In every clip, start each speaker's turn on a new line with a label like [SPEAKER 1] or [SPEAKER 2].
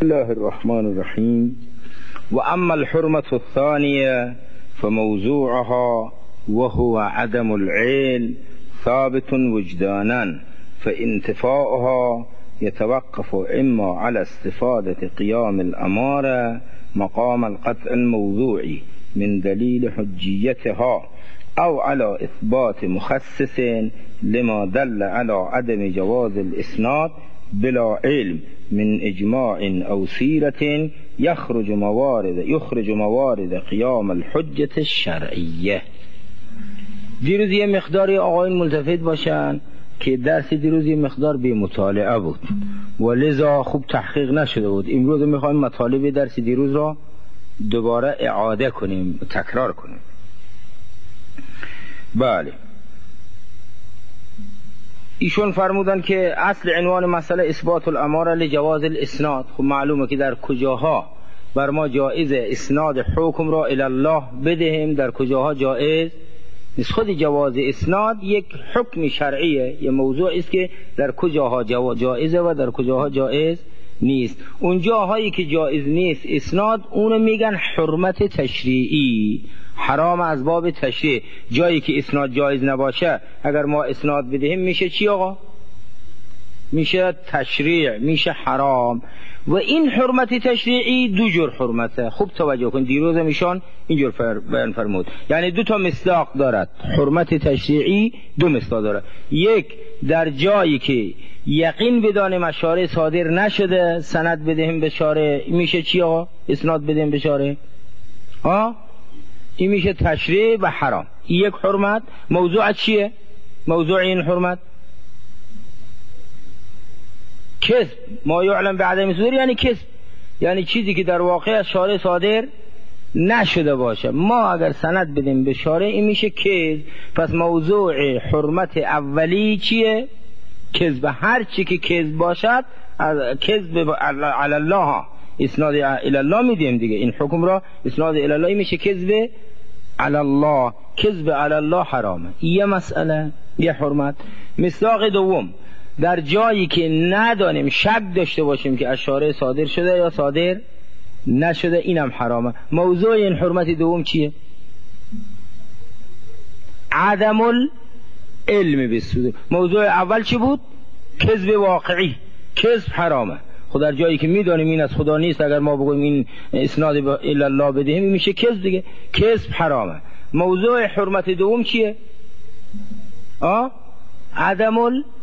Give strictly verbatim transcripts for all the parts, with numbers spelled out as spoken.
[SPEAKER 1] الله الرحمن الرحیم. و اما الحرمة الثانیه فموضوعها وهو عدم العلم ثابت وجدانا فانتفاؤها يتوقف اما على استفادة قيام الأمارة مقام القطع الموضوعي من دليل حجيتها او على اثبات مخصص لما دل على عدم جواز الاسناد بلا علم من اجماع او سیرة يخرج موارد يخرج موارد قیام الحجة الشرعیه. دیروز یه مقداری آقایون ملتفت باشن که درس دیروز یه مقدار بی مطالعه بود و لذا خوب تحقیق نشده بود. امروز میخوایم مطالب درس دیروز را دوباره اعاده کنیم، تکرار کنیم. بله، ایشون فرمودن که اصل عنوان مسئله اثبات الاماره لجواز الاسناد. خب معلومه که در کجاها بر ما جایز اسناد حکم را الی الله بدهیم، در کجاها جایز نیست. خود جواز اسناد یک حکم شرعیه، یه موضوع است که در کجاها جایزه و در کجاها جایز نیست. اون جاهایی که جایز نیست اسناد اونو میگن حرمت تشریعی، حرام از باب تشریع. جایی که اسناد جایز نباشه اگر ما اسناد بدهیم میشه چی آقا؟ میشه تشریع، میشه حرام. و این حرمت تشریعی دو جور حرمته. خوب توجه کن، دیروز میشان اینجور فر... بیان فرمود، یعنی دو تا مصداق دارد. حرمت تشریعی دو مصداق دارد. یک در جایی که یقین بدانیم از شارع صادر نشده سند بدهیم به شارع، میشه چی آقا؟ اسناد بدهیم به شارع، ها این میشه تشریع و حرام. یک حرمت. موضوع چیه؟ موضوع این حرمت کذب، ما یعلم بعدم صدور، یعنی کذب، یعنی چیزی که در واقع از شارع صادر نشده باشه. ما اگر سند بدیم به شارع این میشه کذب. پس موضوع حرمت اولی چیه؟ کذب. هر چی که کذب باشد کذب علی الله، اسناد الی الله میدیم دیگه. این حکم را اسناد الی الله میشه کذب علی الله. کذب علی الله حرامه. یه مسئله، یه حرمت. مصداق دوم در جایی که ندانیم، شک داشته باشیم که از شارع صادر شده یا صادر نشده، اینم حرامه. موضوع این حرمت دوم چیه؟ عدم العلم بالصدور. موضوع اول چی بود؟ کذب واقعی، کذب حرامه. خود در جایی که میدانیم این از خدا نیست اگر ما بگویم این اسناد الی الله بدهیم میشه کذب دیگه، کذب حرامه. موضوع حرمت دوم چیه؟ آه؟ عدم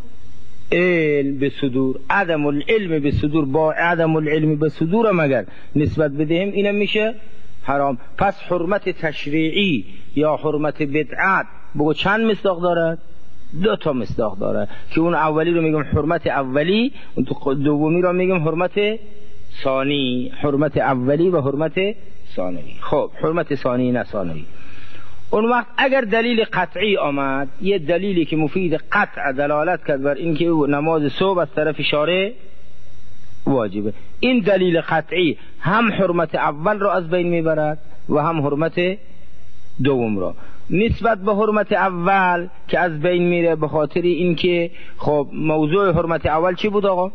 [SPEAKER 1] العلم بالصدور. عدم العلم بالصدور، با عدم العلم بالصدور مگر نسبت بدهیم اینم میشه حرام. پس حرمت تشریعی یا حرمت بدعت بگو چند مصداق دارد؟ دو تا مصداق داره که اون اولی رو میگم حرمت اولی، اون دومی رو میگم حرمت ثانی. حرمت اولی و حرمت ثانی. خب حرمت ثانی نه ثانی. اون وقت اگر دلیل قطعی آمد، یه دلیلی که مفید قطع دلالت کرد بر اینکه نماز صبح از طرف شارع واجبه، این دلیل قطعی هم حرمت اول رو از بین میبرد و هم حرمت دوم رو. نسبت به حرمت اول که از بین میره به خاطر اینکه خب موضوع حرمت اول چی بود آقا؟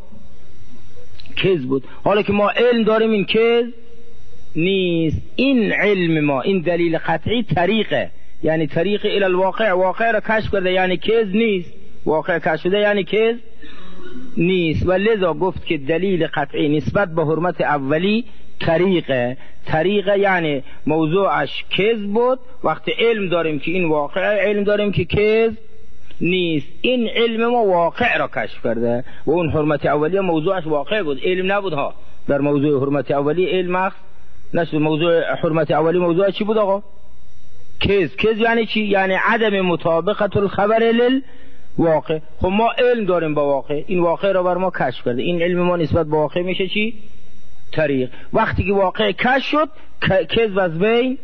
[SPEAKER 1] کذب بود. حالا که ما علم داریم این کذب نیست، این علم ما، این دلیل قطعی طریقه، یعنی طریق الی الواقع، واقع را کشف کرده یعنی کذب نیست، واقع کشف شده یعنی کذب نیست. و لذا گفت که دلیل قطعی نسبت به حرمت اولی طریقه. طریقه یعنی موضوعش کذب بود، وقتی علم داریم که این واقع، علم داریم که کذب نیست، این علم ما واقع را کشف کرده. و اون حرمت اولی موضوعش واقع بود، علم نبود ها. در موضوع حرمت اولی علم اخذ نشد. موضوع حرمت اولی موضوع چی بود آقا؟ کذب. کذب یعنی چی؟ یعنی عدم مطابقت الخبر للواقع. خب ما علم داریم با واقع، این واقع را بر ما کشف کرده، این علم ما نسبت به واقع میشه چی؟ طریق. وقتی که واقع کشف شد کذب از بین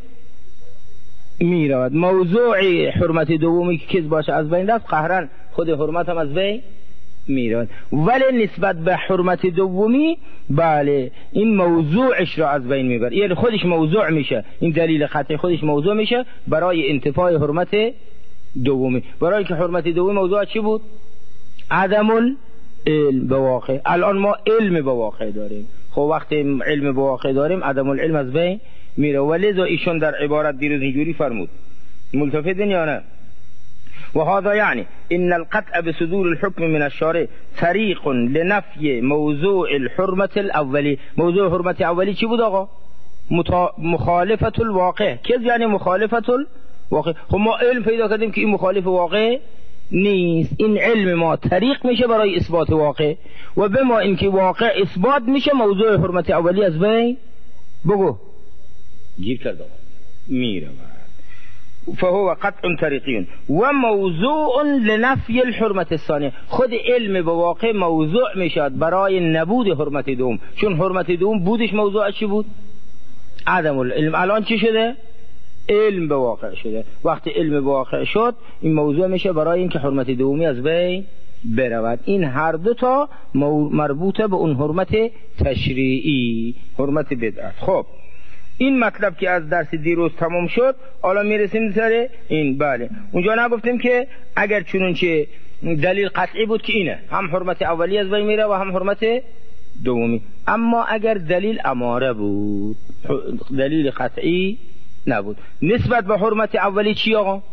[SPEAKER 1] میرود. موضوع حرمت دومی که کذب باشه از بین رفت، قهرن خود حرمت هم از بین میرود. ولی نسبت به حرمت دومی بله این موضوعش را از بین میبره، یعنی خودش موضوع میشه، این دلیل قطعی خودش موضوع میشه برای انتفاع حرمت دومی. برای که حرمت دومی موضوع چی بود؟ عدم العلم به واقع. الان ما علم به واقع داریم. خب وقتی علم به واقع داریم عدم العلم از بین میره. ولذا ایشون در عبارت دیروز اینجوری فرمود، ملتفتین یا نه؟ و هذا یعنی ان القطع بصدور الحكم من الشارع طریق لنفی موضوع الحرمة الاولی. موضوع حرمت اولی چی بود آقا؟ مخالفت الواقع. کز یعنی مخالفت الواقع. خب ما علم پیدا کردیم که این مخالف واقع نیست، این علم ما طریق میشه برای اثبات واقع، و به ما اینکه واقع اثبات میشه موضوع حرمت اولی از بین بگو گیر کرده میره. فهو قطع طریقی و موضوع لنفی الحرمة الثانیه. خود علم به واقع موضوع میشد برای نبود حرمت دوم، چون حرمت دوم بودش موضوع چی بود؟ عدم العلم. الان چی شده؟ علم به واقع شده. وقتی علم به واقع شد این موضوع میشه برای اینکه حرمت دومی از بین برود. این هر دو تا مربوطه به اون حرمت تشریعی، حرمت بدعت. خب این مطلب که از درس دیروز تمام شد، حالا میرسیم سر این. بله اونجا نگفتیم که اگر چنانچه دلیل قطعی بود که اینه، هم حرمت اولی از بین میره و هم حرمت دومی. اما اگر دلیل اماره بود، دلیل قطعی نبود، نسبت به حرمت اولی چی آقا؟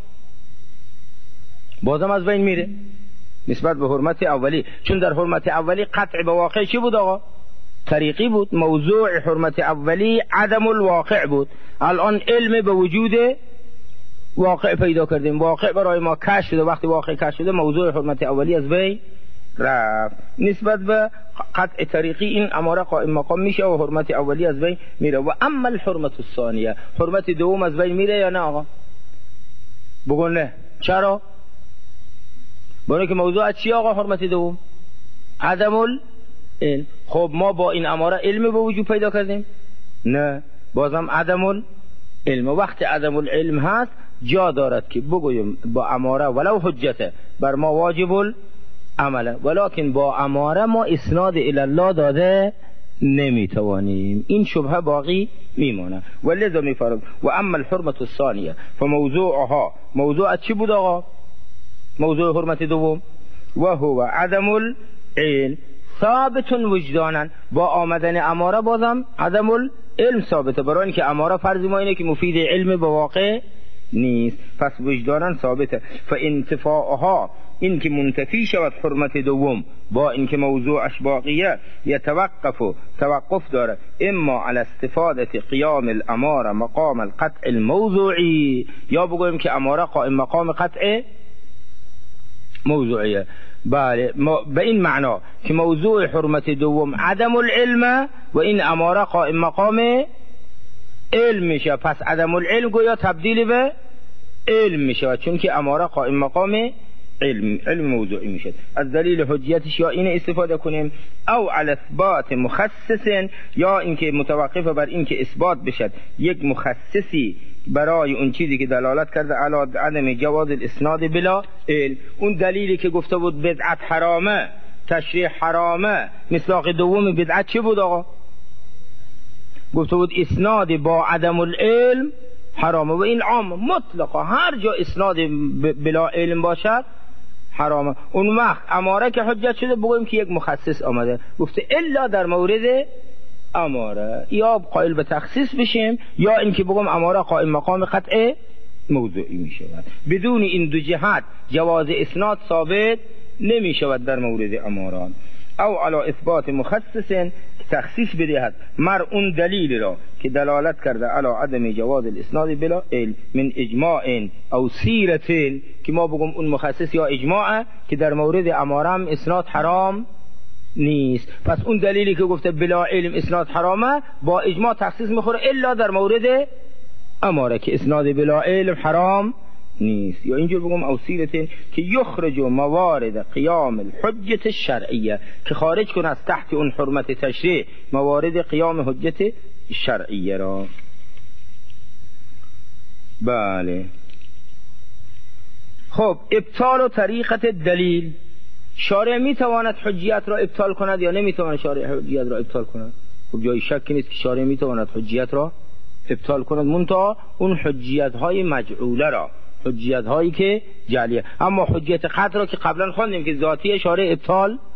[SPEAKER 1] بازم از بین میره نسبت به حرمت اولی، چون در حرمت اولی قطع به واقع چی بود آقا؟ طریقی بود. موضوع حرمت اولی عدم الواقع بود. الان علم به وجود واقع پیدا کردیم، واقع برای ما کشف شده. وقتی واقع کشف شده موضوع حرمت اولی از بین رفت. نسبت به قطع طریقی این اماره قائم مقام میشه و حرمت اولی از بین میره. و اما الحرمت الثانیه، حرمت دوم از بین میره یا نه آقا؟ بگو نه. چرا؟ برای که موضوع چی آقا؟ حرمت دوم عدم العلم. خب ما با این اماره علم به وجود پیدا کردیم؟ نه، بازم عدم العلم. وقتی عدم العلم هست جا دارد که بگویم با اماره ولو حجته بر ما واجب العمله، ولکن با اماره ما اسناد الی الله داده نمیتوانیم. این شبهه باقی میمانه. ولذا میفرد و اما الحرمة الثانیه فموضوعها، موضوع چی بود آقا؟ موضوع حرمت دوم و هو عدم العلم ثابت وجدانا. با آمدن اماره بازم عدم العلم ثابته، برای اینکه اماره فرض ما اینه که مفید علم به واقع نیست، پس وجدانا ثابته. فانتفاعها، این که منتفی شود حرمت دوم با اینکه موضوعش باقیه، یتوقف و توقف داره اما على استفاده قیام الاماره مقام القطع الموضوعی، یا بگویم که اماره قائم مقام قطع موضوعیه. بله به این معنا که موضوع حرمت دوم عدم العلم و این اماره قائم مقام علم میشه، پس عدم العلم گویا تبدیل به علم میشه، چون که اماره قائم مقام علم علم موضوعی میشه. از دلیل حجیتش یا این استفاده کنیم او علی اثبات مخصص، یا اینکه متوقف بر اینکه اثبات بشد یک مخصصی برای اون چیزی که دلالت کرده علی عدم جواز الاسناد بلا علم. اون دلیلی که گفته بود بدعت حرامه، تشریح حرامه، مصداق دوم بدعت چه بود آقا؟ گفته بود اسناد با عدم العلم حرامه، و این عام مطلقا هر جا اسناد بلا علم باشد حرامه. اون وقت اماره که حجت شده بگویم که یک مخصص آمده گفته الا در مورد اماره، یا قائل به تخصیص بشیم یا اینکه بگم اماره قائم مقام قطع موضوعی می شود. بدون این دو جهت جواز اسناد ثابت نمی شود در مورد امارات. او علی اثبات مخصص، تخصیص بدهد مر اون دلیل را که دلالت کرده علی عدم جواز الاسناد بلا علم من اجماع او سیرت، که ما بگم اون مخصص یا اجماع که در مورد اماره هم اسناد حرام نیست. پس اون دلیلی که گفته بلا علم اسناد حرامه با اجماع تخصیص میخوره الا در مورد اماره که اسناد بلا علم حرام نیست. یا اینجور بگم او سیرتین که یخرج موارد قیام الحجت الشرعیه، که خارج کنه از تحت اون حرمت تشریع موارد قیام حجت شرعیه را. بله خب ابطال و طریقت دلیل، شارع میتواند حجیت را ابطال کند یا نمیتواند شارع حجیت را ابطال کند؟ خب جای شکی نیست که شارع میتواند حجیت را ابطال کند، منتها اون حجیت های مجعوله را، حجیت هایی که جعلیه. اما حجیت قطع را که قبلا خواندیم که ذاتی شارع ابطال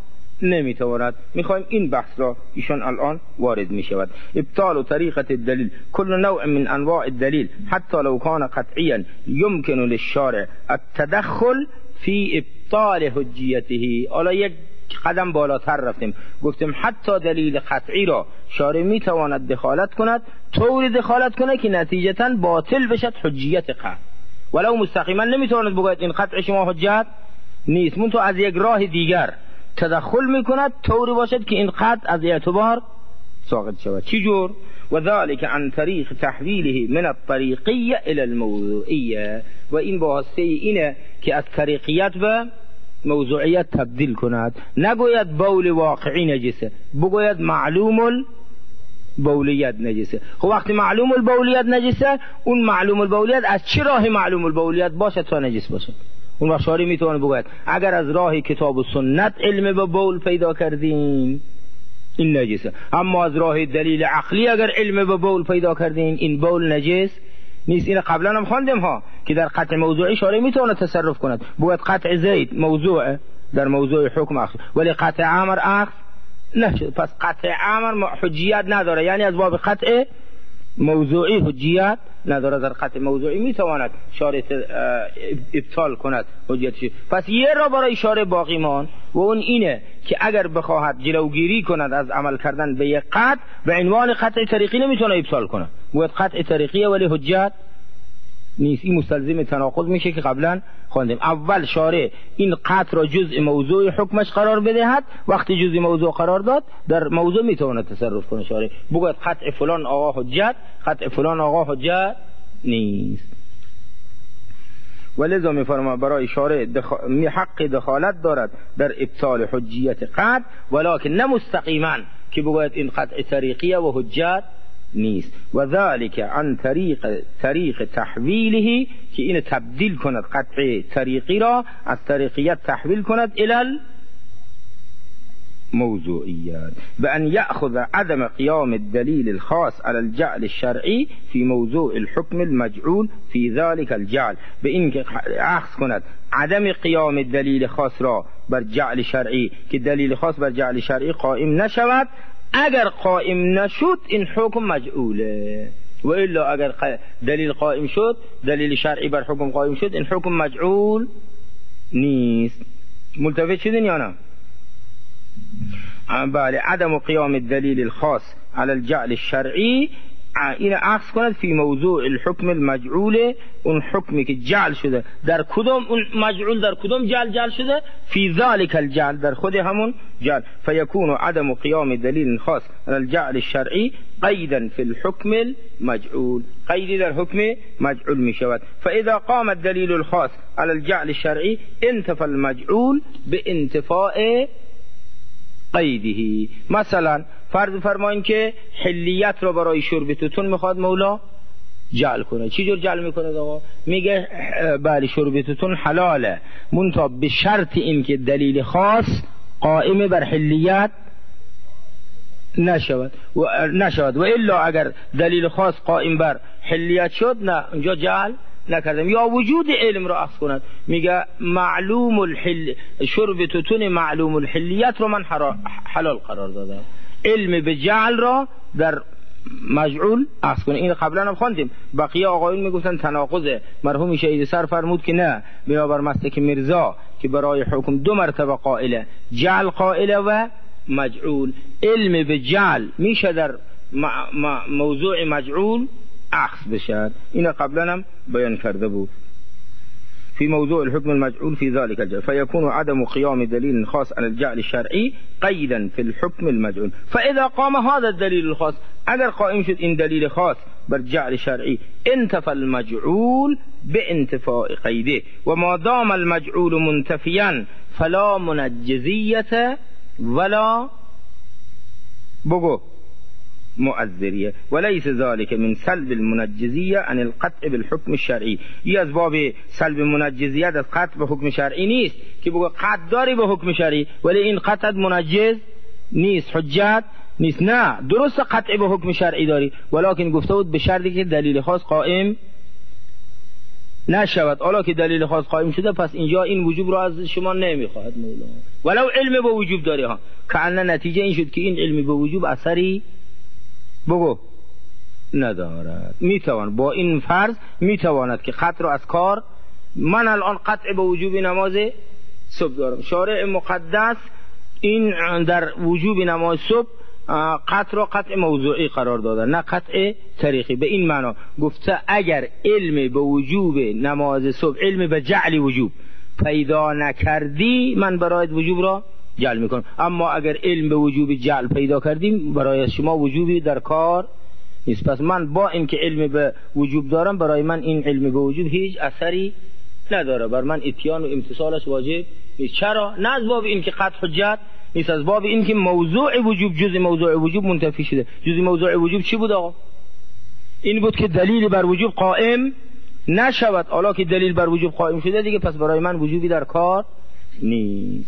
[SPEAKER 1] نمیتواند. میخوایم این بحث را ایشان الان وارد میشود. ابطال طریقة الدلیل، کل نوع من انواع الدلیل حتی لو کان قطعیا يمكن للشارع التدخل فی ابطال حجیته. حالا یک قدم بالاتر رفتیم، گفتیم حتی دلیل قطعی را شارع میتواند دخالت کند، طوری دخالت کنه که نتیجتا باطل بشد حجیت قطع، ولو مستقیما نمیتواند بگوید این قطع شما حجت نیست، منتها از یک راه دیگر تدخل میکند طوری باشد که این قطع از اعتبار ساقط شود. چی جور؟ و ذلك عن طریق تحویله من الطریقیه الى الموضوعیه، و این واسطه اینه که از طریقیت به موضوعیت تبدیل کند. نگوید بول واقعی نجسه، بگوید معلوم البولیت نجسه. خب وقتی معلوم البولیت نجسه، اون معلوم البولیت از چه راه معلوم البولیت باشه تا نجس باشه؟ اون وقت شارع میتونه بگوید اگر از راه کتاب و سنت علم به بول پیدا کردین این نجسه، اما از راه دلیل عقلی اگر علم به بول پیدا کردین این بول نجس نیست. این قبلا هم خواندیم ها که در قطع موضوعی شارع میتونه تصرف کند، بگوید قطع زید موضوع در موضوع حکم اخذ، ولی قطع عمر اخذ نشد، پس قطع عمر حجیت نداره، یعنی از باب قطع موضوعی حجیت نداره. در قطع موضوعی میتواند شارع ابطال کند حجیتش. پس یه را برای شارع باقی مان و اون اینه که اگر بخواهد جلوگیری کند از عمل کردن به یک قطع، به عنوان قطع طریقی نمیتونه ابطال کنه، باید قطع طریقیه ولی حجت نیست. این مستلزم تناقض میشه که قبلا خواندیم. اول شارع این قطع را جزء موضوع حکمش قرار بدهد، وقتی جزء موضوع قرار داد در موضوع میتونه تصرف کنه شارع، بگوید قطع فلان آقا حجت، قطع فلان آقا حجت نیست. ولذا میفرما برای شارع دخ... حق دخالت دارد در ابطال حجیت قطع، ولکن نه مستقیما که بگوید این قطع طریقیه و حجت نیست. و ذلك عن طریق طریق تحویله، که این تبدیل کند قطع طریقی را از طریقیت تحویل کند الى الموضوعیت، بأن یأخذ عدم قیام الدلیل الخاص على الجعل الشرعی في موضوع الحكم المجعول في ذلك الجعل، به این که اخذ کند عدم قیام دلیل خاص را بر جعل شرعی، که دلیل خاص بر جعل شرعی قائم نشود، اگر قائم نشد این حکم مجعوله، و الا اگر دلیل قائم شد، دلیل شرعی بر حکم قائم شد، این حکم مجعول نیست. ملتفت شدین یا نه؟ بله. عدم قیام الدلیل الخاص على الجعل الشرعی، این عکس کند فی موضوع الحکم المجعول، اون حکمی که جعل شده در کدوم، اون مجعول در کدوم جعل جعل شده، فی ذلك الجعل در خود همون جعل، فیکون عدم قیام دلیل خاص على الجعل الشرعی قیدا فی الحکم المجعول، قیدی در حکم مجعول می شود. فاذا قام الدلیل الخاص على الجعل الشرعی انتفى المجعول بانتفاء قیده. مثلا فرض فرمایین که حلیت رو برای شرب توتون میخواد مولا جعل کنه. چی جور جعل میکنه آقا؟ میگه بله شرب توتون حلاله، منتها به شرط این که دلیل خاص قائم بر حلیت نشود و نشود و الا اگر دلیل خاص قائم بر حلیت شد، نه اونجا جعل نکردم. یا وجود علم را اخذ کند، میگه معلوم الحل شرب توتون معلوم الحلیت رو من حلال قرار دادم، علم به جعل را در مجعول اخذ کنه. این قبلا هم خواندیم، بقیه آقایون میگفتن تناقضه، مرحوم شهید سر فرمود که نه، بنابر مسلک مرزا که برای حکم دو مرتبه قائله، جعل قائله و مجعول. علم به جعل میشه در موضوع مجعول اخذ بشد. این قبلا هم بیان کرده بود. في موضوع الحكم المجعول في ذلك الجعل فيكون عدم قيام دليل خاص على الجعل الشرعي قيدا في الحكم المجعول. فإذا قام هذا الدليل الخاص، اگر قائم شد این دلیل خاص بر جعل شرعی، انتفى المجعول بانتفاء قیده، و ما دام المجعول منتفيا فلا منجزیت ولا بگو مؤذریه، وليس ذلك من سلب المنجزیه عن القطع بالحكم الشرعی. این از باب سلب منجزیت از قطع به حکم شرعی نیست که بگو قطع داری به حکم شرعی ولی این قطع منجز نیست، حجت نیست. نه، درست قطع به حکم شرعی داری، ولکن گفته بود به شرطی که دلیل خاص قائم نشود حالا که دلیل خاص قائم شده، پس اینجا این وجوب را از شما نمیخواهد مولا، ولو علم به وجوب داری ها. کأن نتیجه این شد که این علم به وجوب اثری بگو ندارد. میتوان با این فرض میتواند که قطع را از کار، من الان قطع به وجوب نماز صبح دارم، شارع مقدس این در وجوب نماز صبح قطع را قطع موضوعی قرار داده، نه قطع طریقی. به این معنا گفته اگر علم به وجوب نماز صبح، علم به جعل وجوب پیدا نکردی، من برایت وجوب را جعل میکنم. اما اگر علم به وجوب جعل پیدا کردیم، برای شما وجوبی در کار نیست. پس من با اینکه علم به وجوب دارم، برای من این علم به وجوب هیچ اثری نداره، بر من اتیان و امتثالش واجب نیست. چرا؟ نه از باب این که قطع حجت نیست، از باب این که موضوع وجوب جز موضوع وجوب منتفی شده. جز موضوع وجوب چی بود آقا؟ این بود که دلیل بر وجوب قائم نشود. حالا که دلیل بر وجوب قائم شده دیگه، پس برای من وجوبی در کار نیست.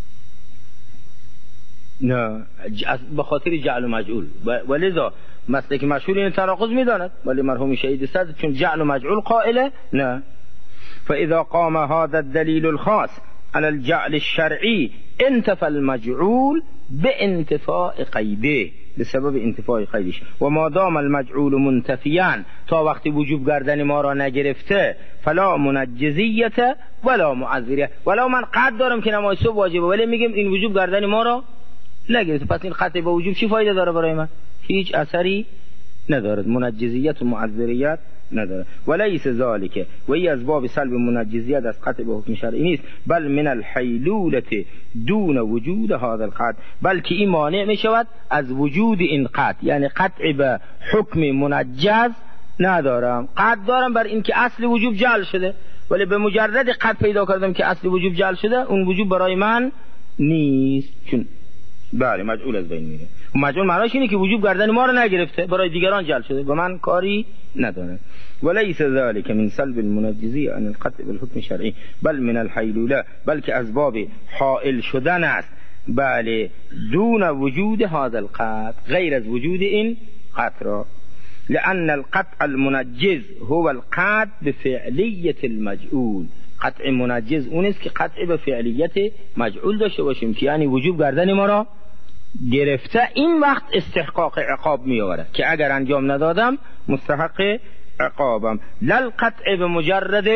[SPEAKER 1] نه به خاطر جعل و مجعول، ولذا مسلک مشهور این تناقض میداند، ولی مرحوم شهید صدر چون جعل و مجعول قائله نه. فاذا قام هذا الدليل الخاص على الجعل الشرعي انتفى المجعول بانتفاء قیده، بسبب انتفاء قیدش. و ما دام المجعول منتفیا، تا وقتی وجوب گردن ما را نگرفته، فلا منجزیت ولا معذریه. ولا من قد دارم که نماز صبح واجبه، ولی میگم این وجوب گردن ما را نگرفته، پس این قطع با وجوب چی فایده داره برای من؟ هیچ اثری ندارد، منجزیت و معذریت نداره. ولیس ذالک، و ای از باب سلب منجزیت از قطع به حکم شرعی نیست، بل من الحیلولت دون وجود هذا القطع، بلکه این مانع می شود از وجود این قطع. یعنی قطع به حکم منجز ندارم، قطع دارم بر این که اصل وجوب جعل شده، ولی به مجرد قطع پیدا کردم که اصل وجوب جعل شده، اون وجوب برای من نیست، چون بله مجعول از بین میره. مجعول معناش اینه که وجوب گردن ما رو نگرفته، برای دیگران جعل شده، به من کاری نداره. وليس ذلك من سلب المنجزی عن القطع بالحکم شرعی بل من الحیلوله، بلکه از باب حائل شدن است، بله دون وجود هذا القطع، غیر از وجود این قطع را. لأن القطع المنجز هو القطع بفعلیت المجعول، قطع منجز اون است که قطع به فعلیت مجعول داشته باشیم، که یعنی وجوب گردن ما را گرفته، این وقت استحقاق عقاب می آورد که اگر انجام ندادم مستحق عقابم. لل قطع به مجرد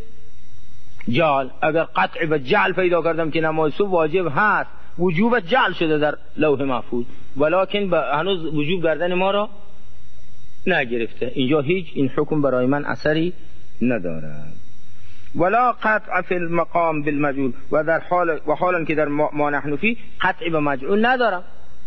[SPEAKER 1] الجعل، اگر قطع به جعل پیدا کردم که نماز صبح واجب هست، وجوب جعل شده در لوح محفوظ، ولکن هنوز وجوب گردن ما را نگرفته، اینجا هیچ این حکم برای من اثری ندارد. ولا قطع فی المقام بالمجعول، و در حال و حالا که در ما نحن فی قطع به مجعول ندارم،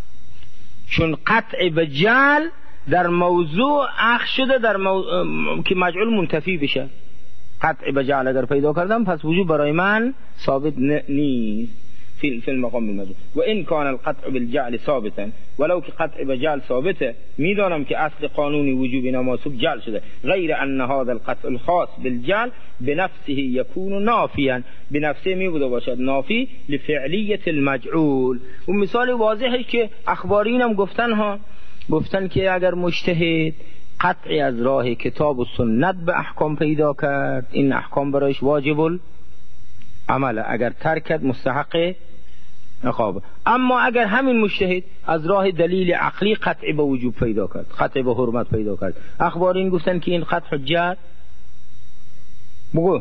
[SPEAKER 1] چون قطع به جعل در موضوع اخذ شده در مو... که مجعول منتفی بشه. قطع به جعل اگر پیدا کردم، پس وجوب برای من ثابت نیست فی فی المقام بالمجعول. و ان کان القطع بالجعل ثابتا، ولو که قطع به جعل ثابته، میدانم که اصل قانونی وجوب نماز صبح جعل شده، غیر ان هذا القطع الخاص بالجعل بنفسه یکون نافیا، بنفسه می بوده باشد نافی لفعلیت المجعول. و مثال واضحه که اخبارین هم گفتن ها، گفتن که اگر مجتهد قطعی از راه کتاب و سنت به احکام پیدا کرد، این احکام برایش واجب العمل، اگر ترک کرد مستحق عقاب. اما اگر همین مجتهد از راه دلیل عقلی قطع به وجوب پیدا کرد، قطع به حرمت پیدا کرد، اخبارین گفتن که این قطع حجت بگو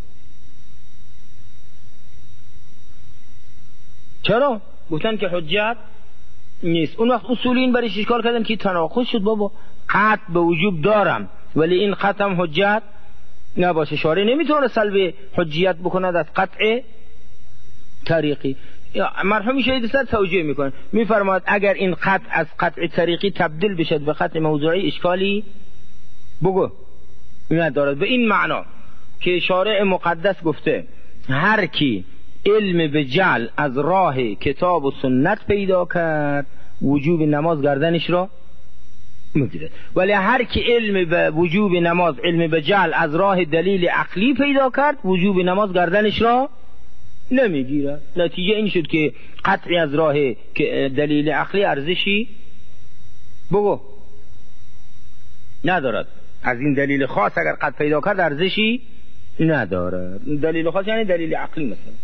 [SPEAKER 1] چرا؟ گفتن که حجت نیست. اون وقت اصولین برایش اشکال کردن که تناقض شد، بابا قطع به وجوب دارم ولی این قطع هم حجت نباشه، شارع نمیتونه سلب حجیت بکند از قطع طریقی. مرحوم شهید صدر توجیه میکنه، میفرماید اگر این قطع از قطع طریقی تبدیل بشد به قطع موضوعی اشکالی بگو ندارد، به این معنا که شارع مقدس گفته هر کی علم به جعل از راه کتاب و سنت پیدا کرد، وجوب نماز گردنش را میگیرد، ولی هر کی علم به وجوب نماز، علم به جعل از راه دلیل عقلی پیدا کرد، وجوب نماز گردنش را نمیگیرد. نتیجه این شد که قطعی از راه دلیل عقلی ارزشی بگو ندارد، از این دلیل خاص اگر قطع پیدا کرد ارزشی نداره. دلیل خاص یعنی دلیل عقلی مثلا.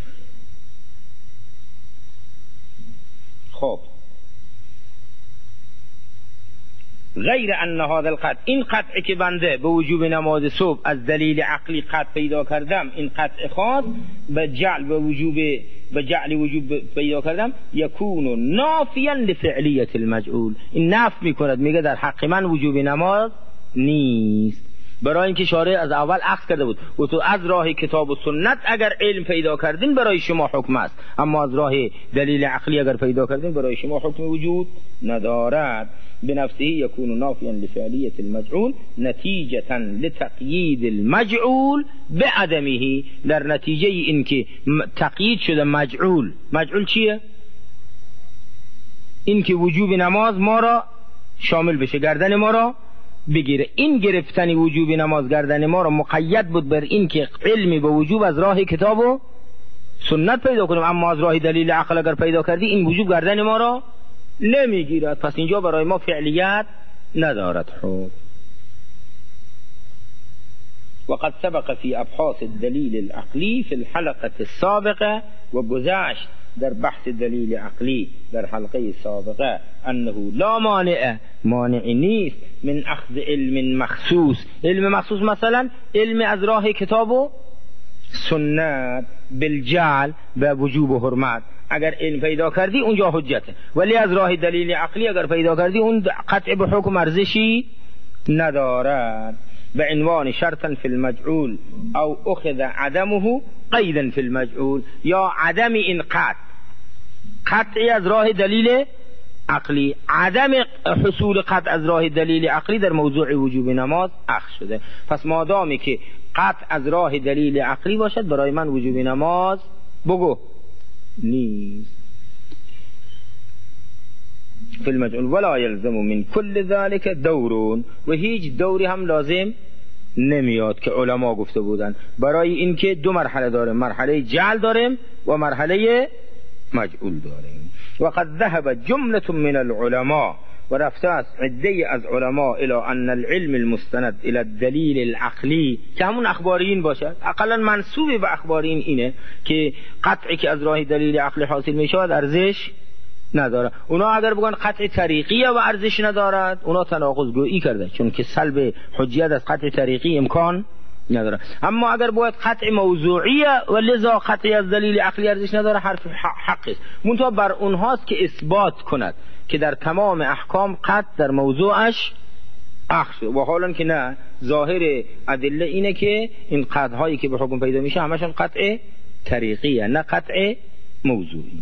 [SPEAKER 1] خب غیر ان هذا القطع، این قطعی که بنده به وجوب نماز صبح از دلیل عقلی قطع پیدا کردم، این قطع خاص به جعل به وجوب به جعل وجوب پیدا کردم، یکون نافیا لفعلیت المجعول، این نفی میکند، میگه در حق من وجوب نماز نیست، برای اینکه شارع از اول اخذ کرده بود و تو از راه کتاب و سنت اگر علم پیدا کردین برای شما حکم است، اما از راه دلیل عقلی اگر پیدا کردین برای شما حکم وجود ندارد. بنفسه يكون نافيا لفعلية المجعول نتيجة لتقييد المجعول بعدمه، در نتیجه این که تقیید شده مجعول. مجعول چیه؟ این که وجوب نماز ما را شامل بشه، گردن ما را بگیره. این گرفتن وجوب نماز گردن ما را مقید بود بر این که علمی به وجوب از راه کتاب و سنت پیدا کنیم، اما از راه دلیل عقل اگر پیدا کردی این وجوب گردن ما را نمیگیرد، پس اینجا برای ما فعلیت ندارد حکم. وقد سبق في ابحاث الدلیل العقلی في الحلقه السابقه، و گذشت در بحث دلیل عقلی در حلقه سابقه انه لا مانع، مانعی نیست من اخذ علم مخصوص، علم مخصوص مثلا علم از راه کتاب و سنت بالجعل به وجوب و حرمت، اگر علم پیدا کردی اونجا حجته، ولی از راه دلیل عقلی اگر پیدا کردی اون قطع به حکم ارزشی ندارد. به عنوان شرطا فی المجعول او اخذ عدمه قیدا فی المجعول، یا عدم این قطع، قطعی از راه دلیل عقلی، عدم حصول قطع از راه دلیل عقلی در موضوع وجوب نماز اخذ شده. پس مادامی که قطع از راه دلیل عقلی باشد برای من وجوب نماز بگو نیست. فی المجعول ولا یلزم من کل ذلك دورون، و هیچ دوری هم لازم نمیاد که علما گفته بودن، برای اینکه دو مرحله داریم، مرحله جعل داریم و مرحله مجعول داریم. وقد ذهب جمله من العلماء، و رفته است عده از علما الى ان العلم المستند الى الدلیل العقلی، که همون اخبارین باشد، اقلا منسوب به اخبارین اینه که قطعی که از راه دلیل عقلی حاصل می شود ارزش نداره. اونا اگر بگن قطع طریقیه و ارزش ندارد اونا تناقض گویی کرده، چون که سلب حجیت از قطع طریقی امکان نداره. اما اگر باید قطع موضوعیه و لذا قطعی از دلیل عقلی ارزش نداره، حرف حق است، منتها بر اونهاست که اثبات کند که در تمام احکام قطع در موضوعش اخذ، و حالا که نه، ظاهر ادله اینه که این قطع هایی که به حکم پیدا میشه همشون قطع طریقیه نه قطع موضوعی.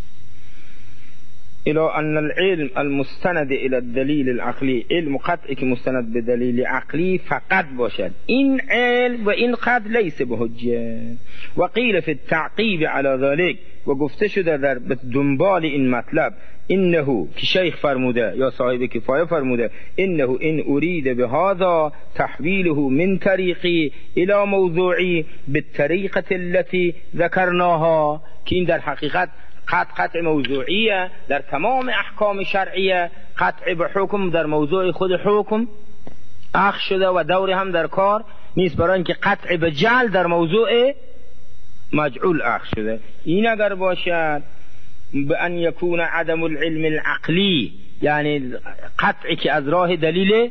[SPEAKER 1] الى ان العلم المستند الى الدلیل العقلی، علم قطعی که مستند به دلیل عقلی فقط باشد، این علم و این قطع لیس به حجه. و قیل فی التعقیب علی ذلك، و گفته شده در دنبال این مطلب، انه که شیخ فرموده یا صاحب کفایه فرموده، انه ان اريد بهذا تحویله من طریقی الى موضوعی بالطریقه التي ذکرناها، که این در حقیقت قطع قطع موضوعیه در تمام احکام شرعیه، قطع به حکم در موضوع خود حکم اخذ شده و دوری هم در کار نیست، برای اینکه قطع به جعل در موضوع مجعول اخذ شده. این اگر باشد به ان یکون عدم العلم العقلی، یعنی قطعی که از راه دلیل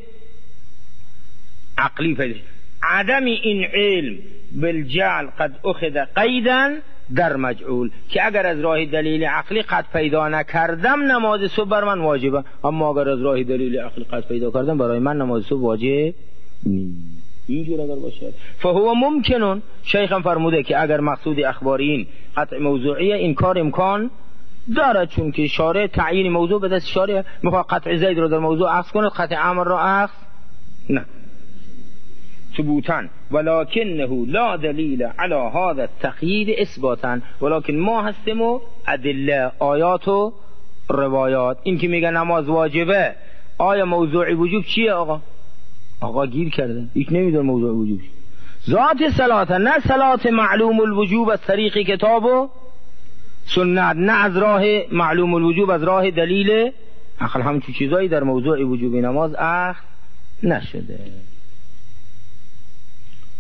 [SPEAKER 1] عقلی پیدا، عدم این علم بالجعل قد اخذ قیدا در مجعول، که اگر از راه دلیل عقلی قد پیدا نکردم نماز صبح بر من واجبه، اما اگر از راه دلیل عقلی قد پیدا کردم برای من نماز صبح واجب نیست. اینجور اگر باشد فهو ممکنون، شیخ هم فرموده که اگر مقصود اخبارین قطع موضوعیه این کار امکان دارد، چون که شارع تعیین موضوع به دست شارع، میخواد قطع زید رو در موضوع اخذ کنه، قطع عمر رو اخذ نه ثبوتا، ولكنه لا دلیل على هذا التقیید اثباتا، ولكن ما هستیم و ادله آیات و روایات. این که میگه نماز واجبه، آیا موضوع وجوب چیه؟ آقا آقا گیر کرده، یک نمیدونه موضوع وجوب ذات صلات، نه صلات معلوم الوجوب از طریق کتاب و سنت، نه از راه معلوم الوجوب از راه دلیل عقل، همچون چیزایی در موضوع وجوب نماز اخذ نشده.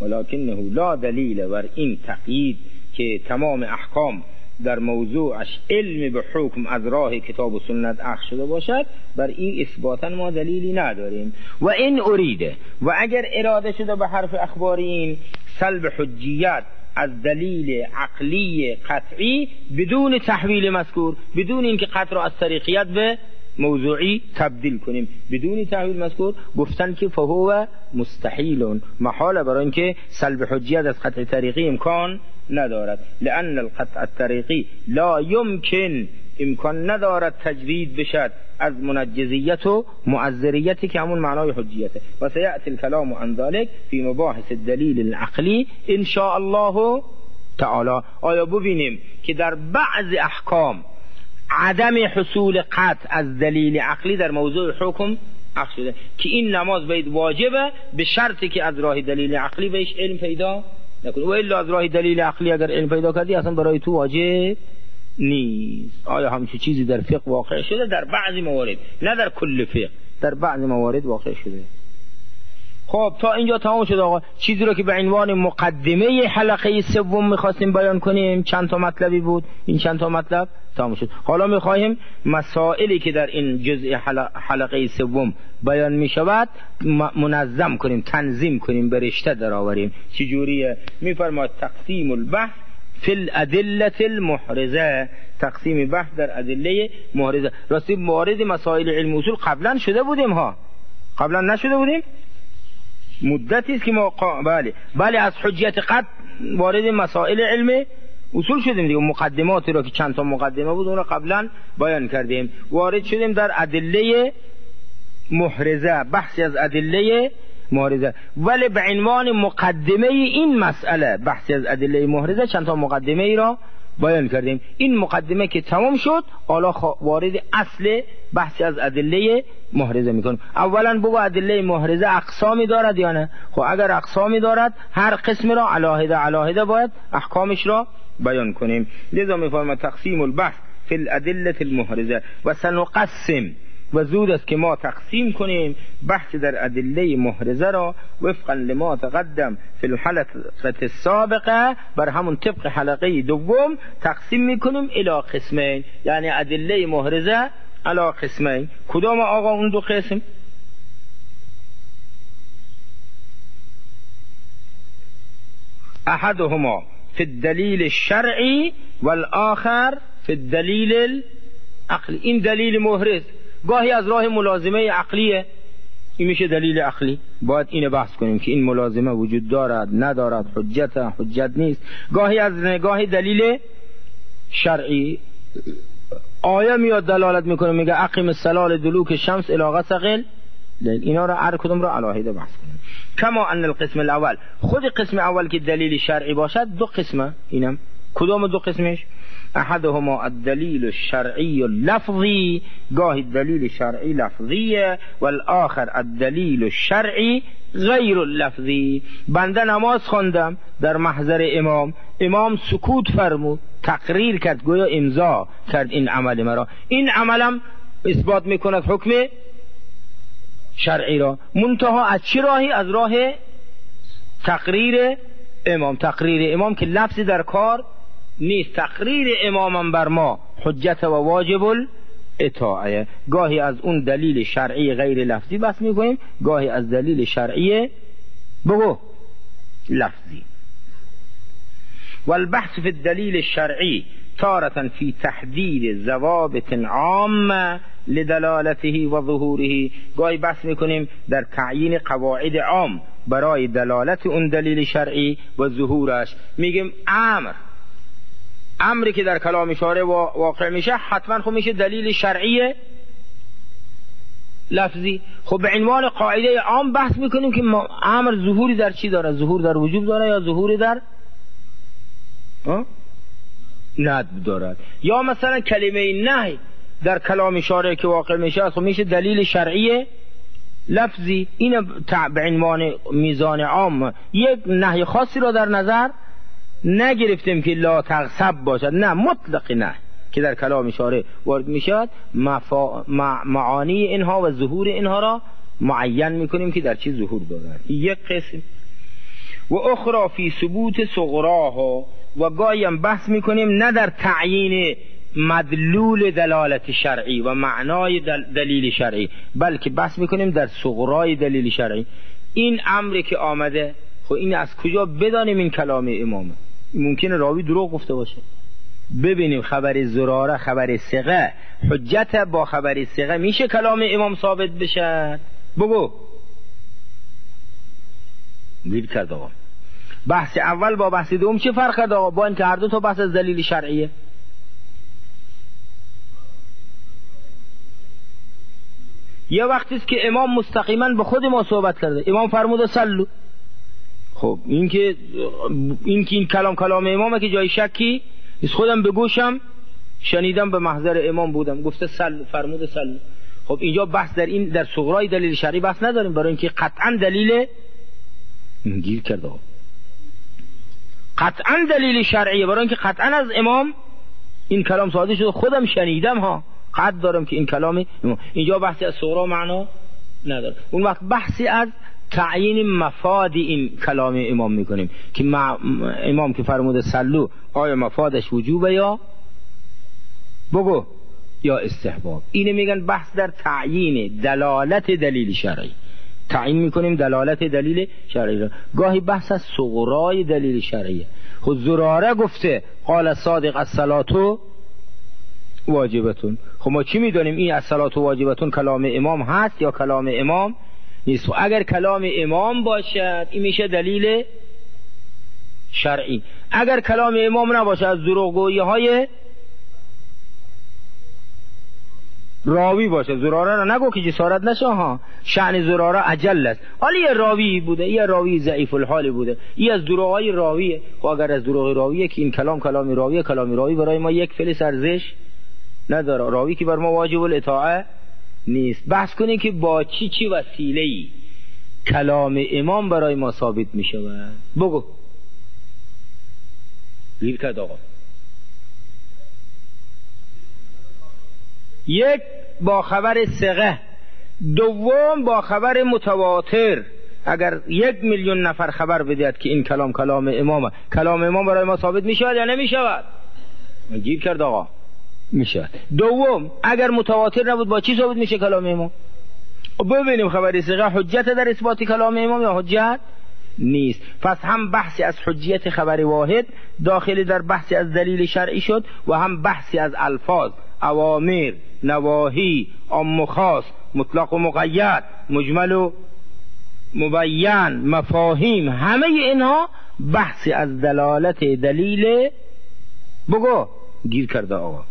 [SPEAKER 1] ولکنه لا دلیل بر این تقیید که تمام احکام در موضوعش علم به حکم از راه کتاب و سنت اخذ شده باشد، بر این اثباتا ما دلیلی نداریم. و این اریده، و اگر اراده شده به حرف اخبارین سلب حجیت از دلیل عقلی قطعی بدون تحویل مذکور، بدون اینکه قطع را از طریقیت به موضوعی تبدیل کنیم، بدون تحویل مذکور، گفتن که فهو مستحیل، محال، برای اینکه سلب حجیت از قطع طریقی امکان ندارد. لأن القطع الطریقی لا يمكن، امکان ندارد تجرید بشد از منجزیت و معذریتی که همون معنای حجیته. و سیأتی الکلام عن ذلك فی مباحث الدلیل العقلی ان شاء الله تعالی. آیا ببینیم که در بعض احکام عدم حصول قطع از دلیل عقلی در موضوع حکم اخذ شده که این نماز باید واجبه به شرطی که از راه دلیل عقلی بهش علم پیدا نکنی، و الا از راه دلیل عقلی اگر علم پیدا کردی اصلا برای تو واجب نیست. آیا همچین چیزی در فقه واقع شده؟ در بعضی موارد، نه در کل فقه، در بعضی موارد واقع شده. خب تا اینجا تمام شد آقا. چیزی رو که به عنوان مقدمه حلقه سوم میخواستیم بیان کنیم چند تا مطلبی بود، این چند تا مطلب تمام شد. حالا میخواهیم مسائلی که در این جزء حلقه سوم بیان میشود منظم کنیم، تنظیم کنیم، به رشته درآوریم. چجوریه؟ میفرماید تقسیم البحث فی الادله المحرزه، تقسیم بحث در ادله محرزه. راستی وارد مسائل علم اصول قبلا شده بودیم ها، قبلا نشده بودیم؟ مدتی است که ما قا... بله بله از حجیت قطع وارد مسائل علم اصول شدیم دیگه. مقدماتی رو که چند تا مقدمه بود اون رو قبلا بیان کردیم. وارد شدیم در ادله محرزه، بحثی از ادله محرزه، ولی به عنوان مقدمه این مسئله بحثی از ادله محرزه چند تا مقدمه ای را بیان کردیم. این مقدمه که تمام شد حالا وارد اصل بحثی از ادله محرزه میکنیم. اولا بگو ادله محرزه اقسامی دارد یا نه؟ خب اگر اقسامی دارد هر قسم را علاهده علاهده باید احکامش را بیان کنیم. لذا میفرماید تقسیم البحث فی الادله المحرزه و سنقسم، و زود است که ما تقسیم کنیم بحث در ادله محرزه را وفقا لما تقدم فی الحلقه السابقه، بر همون طبق حلقه دوم تقسیم میکنیم الی قسمین، یعنی ادله محرزه الی قسمین. کدام آقا اون دو قسم؟ احدهما فی الدلیل الشرعی والآخر فی الدلیل العقلی. این دلیل محرز گاهی از راه ملازمه عقلیه، این میشه دلیل عقلی، باید اینو بحث کنیم که این ملازمه وجود دارد ندارد، حجت حجت نیست. گاهی از نگاه دلیل شرعی، آیه میاد دلالت میکنه میگه اقیم الصلاة دلوک شمس الی غسق، اینا را هر کدوم را علاهده بحث کنیم. کما ان القسم الاول، خود قسم اول که دلیل شرعی باشد دو قسمه، اینم کدام دو قسمش؟ احدهما الدلیل الشرعی اللفظی، گاهی دلیل شرعی لفظیه، والآخر الدلیل الشرعی غیر اللفظی. بنده نماز خواندم در محضر امام، امام سکوت فرمود، تقریر کرد، گویا امضا کرد این عمل مرا، این عملم اثبات میکند حکم شرعی را، منتها از چه راهی؟ از راه تقریر امام. تقریر امام که لفظی در کار نیست، تقریر امامم بر ما حجت و واجب الاطاعه. گاهی از اون دلیل شرعی غیر لفظی بس میکنیم، گاهی از دلیل شرعی بگو لفظی. والبحث في الدلیل الشرعی تارة في تحدید ضوابط عامه لدلالته و ظهوره، گاهی بحث میکنیم در تعیین قواعد عام برای دلالت اون دلیل شرعی و ظهورش. میگیم امر، امری که در کلام اشاره واقع میشه حتما خب میشه دلیل شرعی لفظی. خب به عنوان قاعده عام بحث میکنیم که امر ظهوری در چی داره؟ ظهور در وجوب داره یا ظهوری در ندب دارد؟ یا مثلا کلمه نهی در کلام اشاره که واقع میشه خب میشه دلیل شرعی لفظی. این به عنوان میزان عام یک نهی خاصی را در نظر نگرفتیم که لا تغصب باشد، نه، مطلق نه که در کلام اشاره وارد میشود، مفا... معانی اینها و ظهور اینها را معین میکنیم که در چی ظهور دارد. یک قسم. و اخرى فی ثبوت صغراها، و گاهی هم بحث میکنیم نه در تعیین مدلول دلالت شرعی و معنای دل دلیل شرعی، بلکه بحث میکنیم در صغرای دلیل شرعی. این امری که آمده، خب این از کجا بدانیم این کلام امامه؟ ممکنه راوی دروغ گفته باشه. ببینیم خبر زراره، خبر ثقه، حجت با خبر ثقه میشه کلام امام ثابت بشه؟ بگو. دیر کرد آقا. بحث اول با بحث دوم چه فرق کرد آقا؟ با اینکه هر دو تا بحث از دلیل شرعیه. یه وقتی است که امام مستقیما به خود ما صحبت کرده، امام فرمود صلو. خب این که این که این کلام کلام امامه که جای شکی نیست. خودم به گوشم شنیدم، به محضر امام بودم، گفته صلو، فرمود صلو. خب اینجا بحث در این در صغرای دلیل شرعی بحث نداریم، برای اینکه قطعا دلیل گیر کرده، قطعا دلیل شرعیه، برای اینکه قطعا از امام این کلام صادر شده، خودم شنیدم ها، قطع دارم که این کلام امام. اینجا بحثی از صغرا معنا نداره. اون وقت بحثی از تعیین مفاد این کلام امام میکنیم که امام که فرموده صلو، آیا مفادش وجوبه یا بگو یا استحباب؟ اینه میگن بحث در تعیین دلالت دلیل شرعی. تعیین میکنیم دلالت دلیل شرعی را. گاهی بحث از صغرای دلیل شرعیه. خود زراره گفته قال صادق الصلاة واجبتون. خب ما چی میدونیم این الصلاة واجبتون کلام امام هست یا کلام امام نیست؟ و اگر کلام امام باشد این میشه دلیل شرعی. اگر کلام امام نباشد از دروغگویی های راوی باشه. زراره را نگو که جسارت نشه ها، شأن زراره اجل است. حالا یه راوی بوده، یه راوی ضعیف الحال بوده، این از دروغای راویه. خب اگر از دروغ راویه که این کلام کلام راویه، کلام راوی برای ما یک فلس ارزش نداره، راوی که بر ما واجب الاطاعه نیست. بحث کنیم که با چی چی وسیله‌ای کلام امام برای ما ثابت میشه. بگو گیر کرد آقا. یک با خبر ثقه، دوم با خبر متواتر. اگر یک میلیون نفر خبر بدهد که این کلام کلام امامه، کلام امام برای ما ثابت میشود یا نمیشود؟ گیر کرد آقا. میشود. دوم اگر متواتر نبود با چی ثابت میشه کلام امام؟ ببینیم خبر ثقه حجت در اثبات کلام امام یا حجت نیست. پس هم بحثی از حجیت خبر واحد داخل در بحثی از دلیل شرعی شد، و هم بحثی از الفاظ، اوامر، نواهی، عام و خاص، مطلق و مقید، مجمل و مبین، مفاهیم، همه اینها بحثی از دلالت دلیل بگو گیر کرده آقا.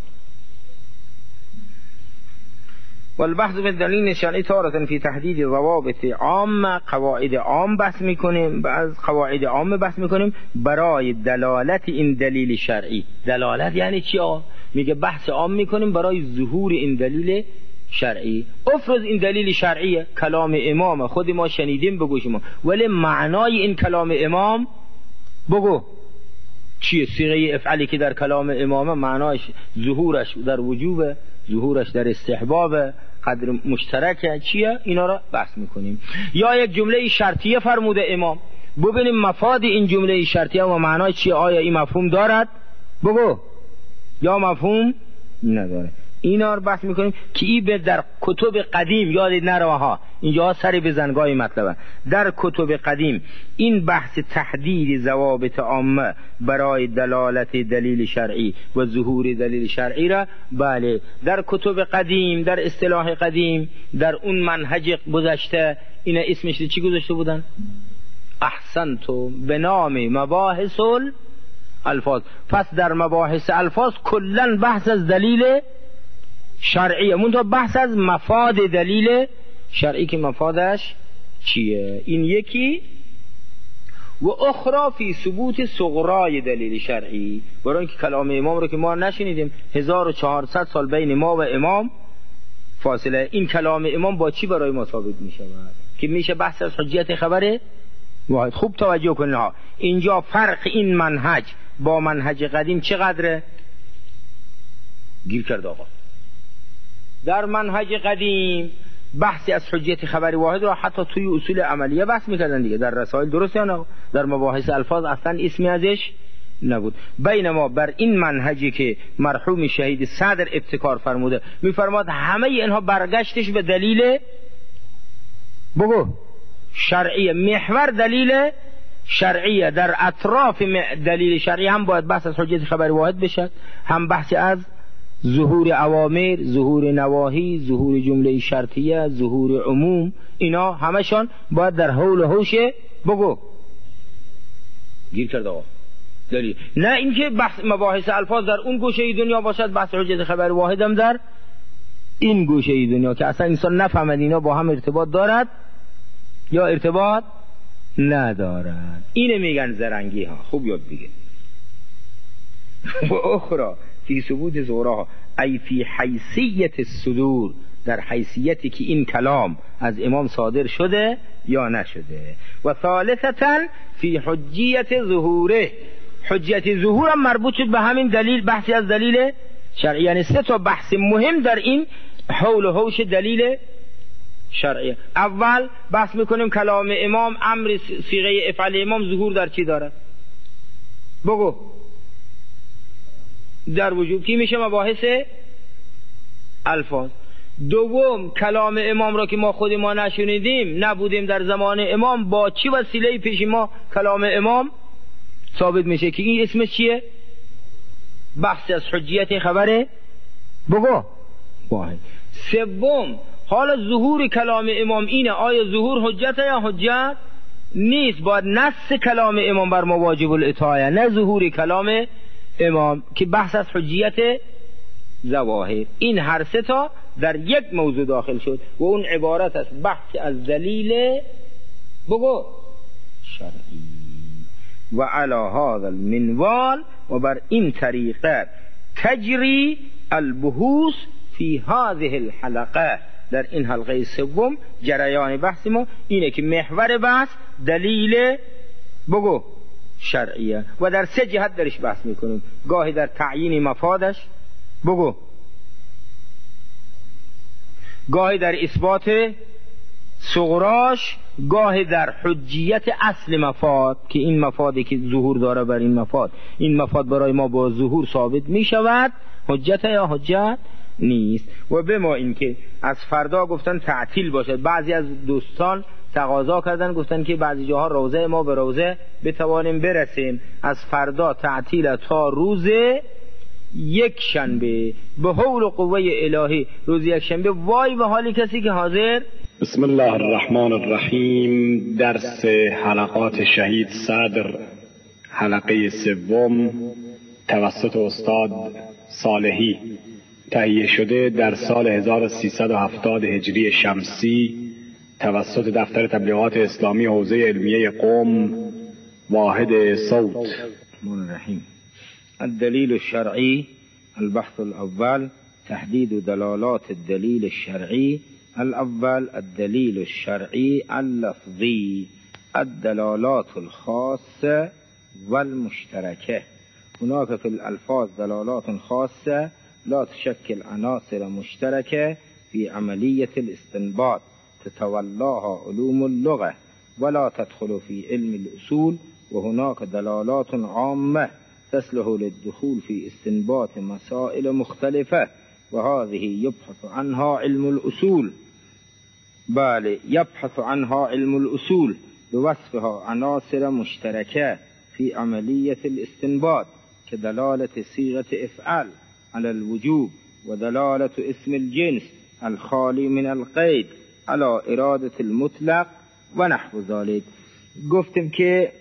[SPEAKER 1] والبحث بالدلیل شرعی تارة فی تحدید ضوابط عام، قواعد عام بحث میکنیم، بعض قواعد عام بحث میکنیم برای دلالت این دلیل شرعی. دلالت یعنی چی آقا؟ میگه بحث عام میکنیم برای ظهور این دلیل شرعی. افرض این دلیل شرعیه، کلام امام، خود ما شنیدیم به گوش ما، ولی معنای این کلام امام بگو چیه؟ صیغه افعلی که در کلام امام معناش ظهورش در وجوب، ظهورش در استحباب، قدر مشترکه، چیه؟ اینا را بحث میکنیم. یا یک جمله شرطیه فرموده امام، ببینیم مفاد این جمله شرطیه و معنای چیه، آیا این مفهوم دارد بگو یا مفهوم نداره. اینا رو بحث میکنیم که ای به در کتب قدیم یاد نره ها، اینجا سر بزنگاه مطلبه. در کتب قدیم این بحث تحدید ضوابط عامه برای دلالت دلیل شرعی و ظهور دلیل شرعی را، بله در کتب قدیم، در اصطلاح قدیم، در اون منهج گذشته اینا اسمش چی گذاشته بودن؟ احسنتو، به نام مباحث الفاظ. پس در مباحث الفاظ کلن بحث از دلیل شرعیه، منتها بحث از مفاد دلیل شرعی که مفادش چیه. این یکی. و اخرى فی ثبوت صغرای دلیل شرعی، برای اینکه کلام امام رو که ما نشنیدیم، هزار و چهارصد سال بین ما و امام فاصله، این کلام امام با چی برای ما ثابت می شود که میشه بحث از حجیت خبره واحد. خوب توجه کنید ها، اینجا فرق این منهج با منهج قدیم چقدره؟ گیر کرد آقا. در منهج قدیم بحثی از حجیت خبر واحد را حتی توی اصول عملیه بحث میکردن دیگه، در رسائل، درست یا نه؟ در مباحث الفاظ اصلا اسمی ازش نبود. بینما بر این منهجی که مرحوم شهید صدر ابتکار فرموده، میفرماد همه اینها برگشتش به دلیل بگو شرعیه، محور دلیل شرعیه، در اطراف دلیل شرعیه هم باید بحث از حجیت خبر واحد بشد، هم بحث از ظهور اوامر، ظهور نواهی، ظهور جمله شرطیه، ظهور عموم، اینا همشان باید در حول و حوش بگو گیر کرد آقا دلیل. نه اینکه بحث مباحث الفاظ در اون گوشه دنیا باشد، بحث حجیت خبر واحد هم در این گوشه دنیا، که اصلا انسان نفهمد اینا با هم ارتباط دارد یا ارتباط ندارد. اینه میگن زرنگی ها. خوب یاد بگیر. و اخرى فی ثبوت ظهورها ای فی حیثیت الصدور، در حیثیتی که این کلام از امام صادر شده یا نشده. و ثالثتا فی حجیت ظهوره، حجیت ظهور هم مربوط شد به همین دلیل، بحثی از دلیل شرعی. یعنی سه تا بحث مهم در این حول و حوش دلیل شرعی. اول بحث میکنیم کلام امام، امر صیغه افعال امام ظهور در چی دارد؟ بگو. در وجوب کی میشه؟ مباحث الفاظ. دوم کلام امام را که ما خود ما نشنیدیم، نبودیم در زمان امام، با چی وسیله پیش ما کلام امام ثابت میشه که این اسمش چیه؟ بحث از حجیت خبره بگو واحد. سوم حالا ظهور کلام امام اینه، آیا ظهور حجت یا حجت نیست؟ باید نص کلام امام بر ما واجب الاطاعه، نه ظهور کلام امام که بحث از حجیت ظواهر. این هر سه تا در یک موضوع داخل شد و اون عبارت است بحث از دلیل بگو شرعی. و علی هذا المنوال، و بر این طریقه تجری البحوث فی هذه الحلقه، در این حلقه سوم جریان بحث ما اینه که محور بحث دلیل بگو شرعیه و در سه جهت درش بحث میکنیم. گاهی در تعیین مفادش بگو، گاهی در اثبات صغراش، گاهی در حجیت اصل مفاد که این مفادی که ظهور داره بر این مفاد، این مفاد برای ما با ظهور ثابت می شود، حجت یا حجت نیست. و به ما این که از فردا گفتن تعطیل باشد، بعضی از دوستان تقاضا کردن گفتن که بعضی جاها روزه ما به روزه بتوانیم برسیم، از فردا تعطیل تا روز یک شنبه به حول و قوه الهی. روز یک شنبه وای به حالی کسی که حاضر.
[SPEAKER 2] بسم الله الرحمن الرحیم. درس حلقات شهید صدر، حلقه سوم، توسط استاد صالحی، تهیه شده در سال هزار و سیصد و هفتاد هجری شمسی توسط دفتر تبلیغات اسلامی حوزه علمیه قم، واحد صوت.
[SPEAKER 1] الرحیم. الدلیل الشرعی. البحث الاول تحدید دلالات الدلیل الشرعی. الأول الدليل الشرعي اللفظي، الدلالات الخاصة والمشتركة. هناك في الألفاظ دلالات خاصة لا تشكل عناصر مشتركة في عملية الاستنباط تتولاها علوم اللغة ولا تدخل في علم الأصول، وهناك دلالات عامة تصلح للدخول في استنباط مسائل مختلفة، وهذه يبحث عنها علم الأصول. بله يبحث عنها علم الأصول بوصفها عناصر مشتركة في عملية الاستنباط، كدلالة صيغة افعل على الوجوب، ودلالة اسم الجنس الخالي من القيد على إرادة المطلق ونحو ذلك. گفتم که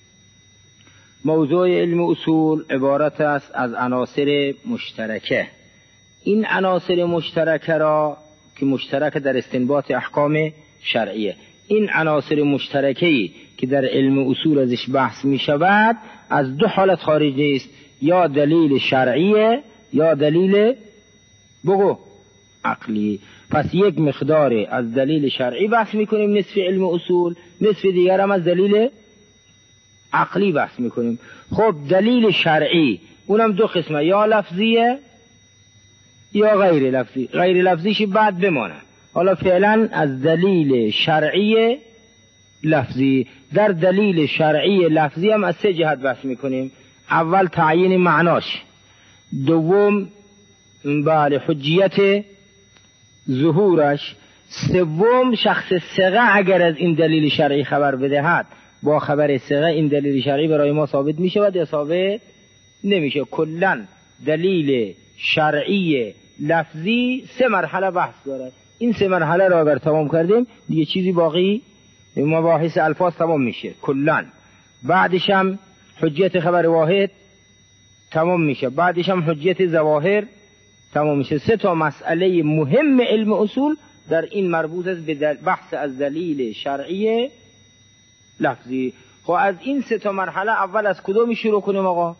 [SPEAKER 1] موضوع علم اصول عبارت است از عناصر مشترکه. این عناصر مشترکه را که مشترک در استنباط احکام شرعیه، این عناصر مشترکه‌ای که در علم اصول ازش بحث می شود از دو حالت خارج نیست، یا دلیل شرعیه یا دلیل بگو عقلی. پس یک مقدار از دلیل شرعی بحث می کنیم نصف علم اصول، نصف دیگر هم از دلیل عقلی بحث می کنیم. خب دلیل شرعی اونم دو قسمه، یا لفظیه یا غیر لفظی. غیر لفظیش بعد بمانه، حالا فعلا از دلیل شرعی لفظی. در دلیل شرعی لفظی هم از سه جهت بحث میکنیم. اول تعیین معناش، دوم بله حجیت ظهورش، سوم شخص ثقه اگر از این دلیل شرعی خبر بدهد با خبر ثقه این دلیل شرعی برای ما ثابت می شود یا ثابت نمیشه. کلا دلیل شرعی لفظی سه مرحله بحث دارد. این سه مرحله را اگر تمام کردیم دیگه چیزی باقی مباحث الفاظ تمام میشه کلا. بعدش هم حجیت خبر واحد تمام میشه، بعدش هم حجیت ظواهر تمام میشه. سه تا مسئله مهم علم اصول در این مربوط است به بحث از دلیل شرعی لفظی. خب از این سه تا مرحله اول از کدومی شروع کنیم آقا؟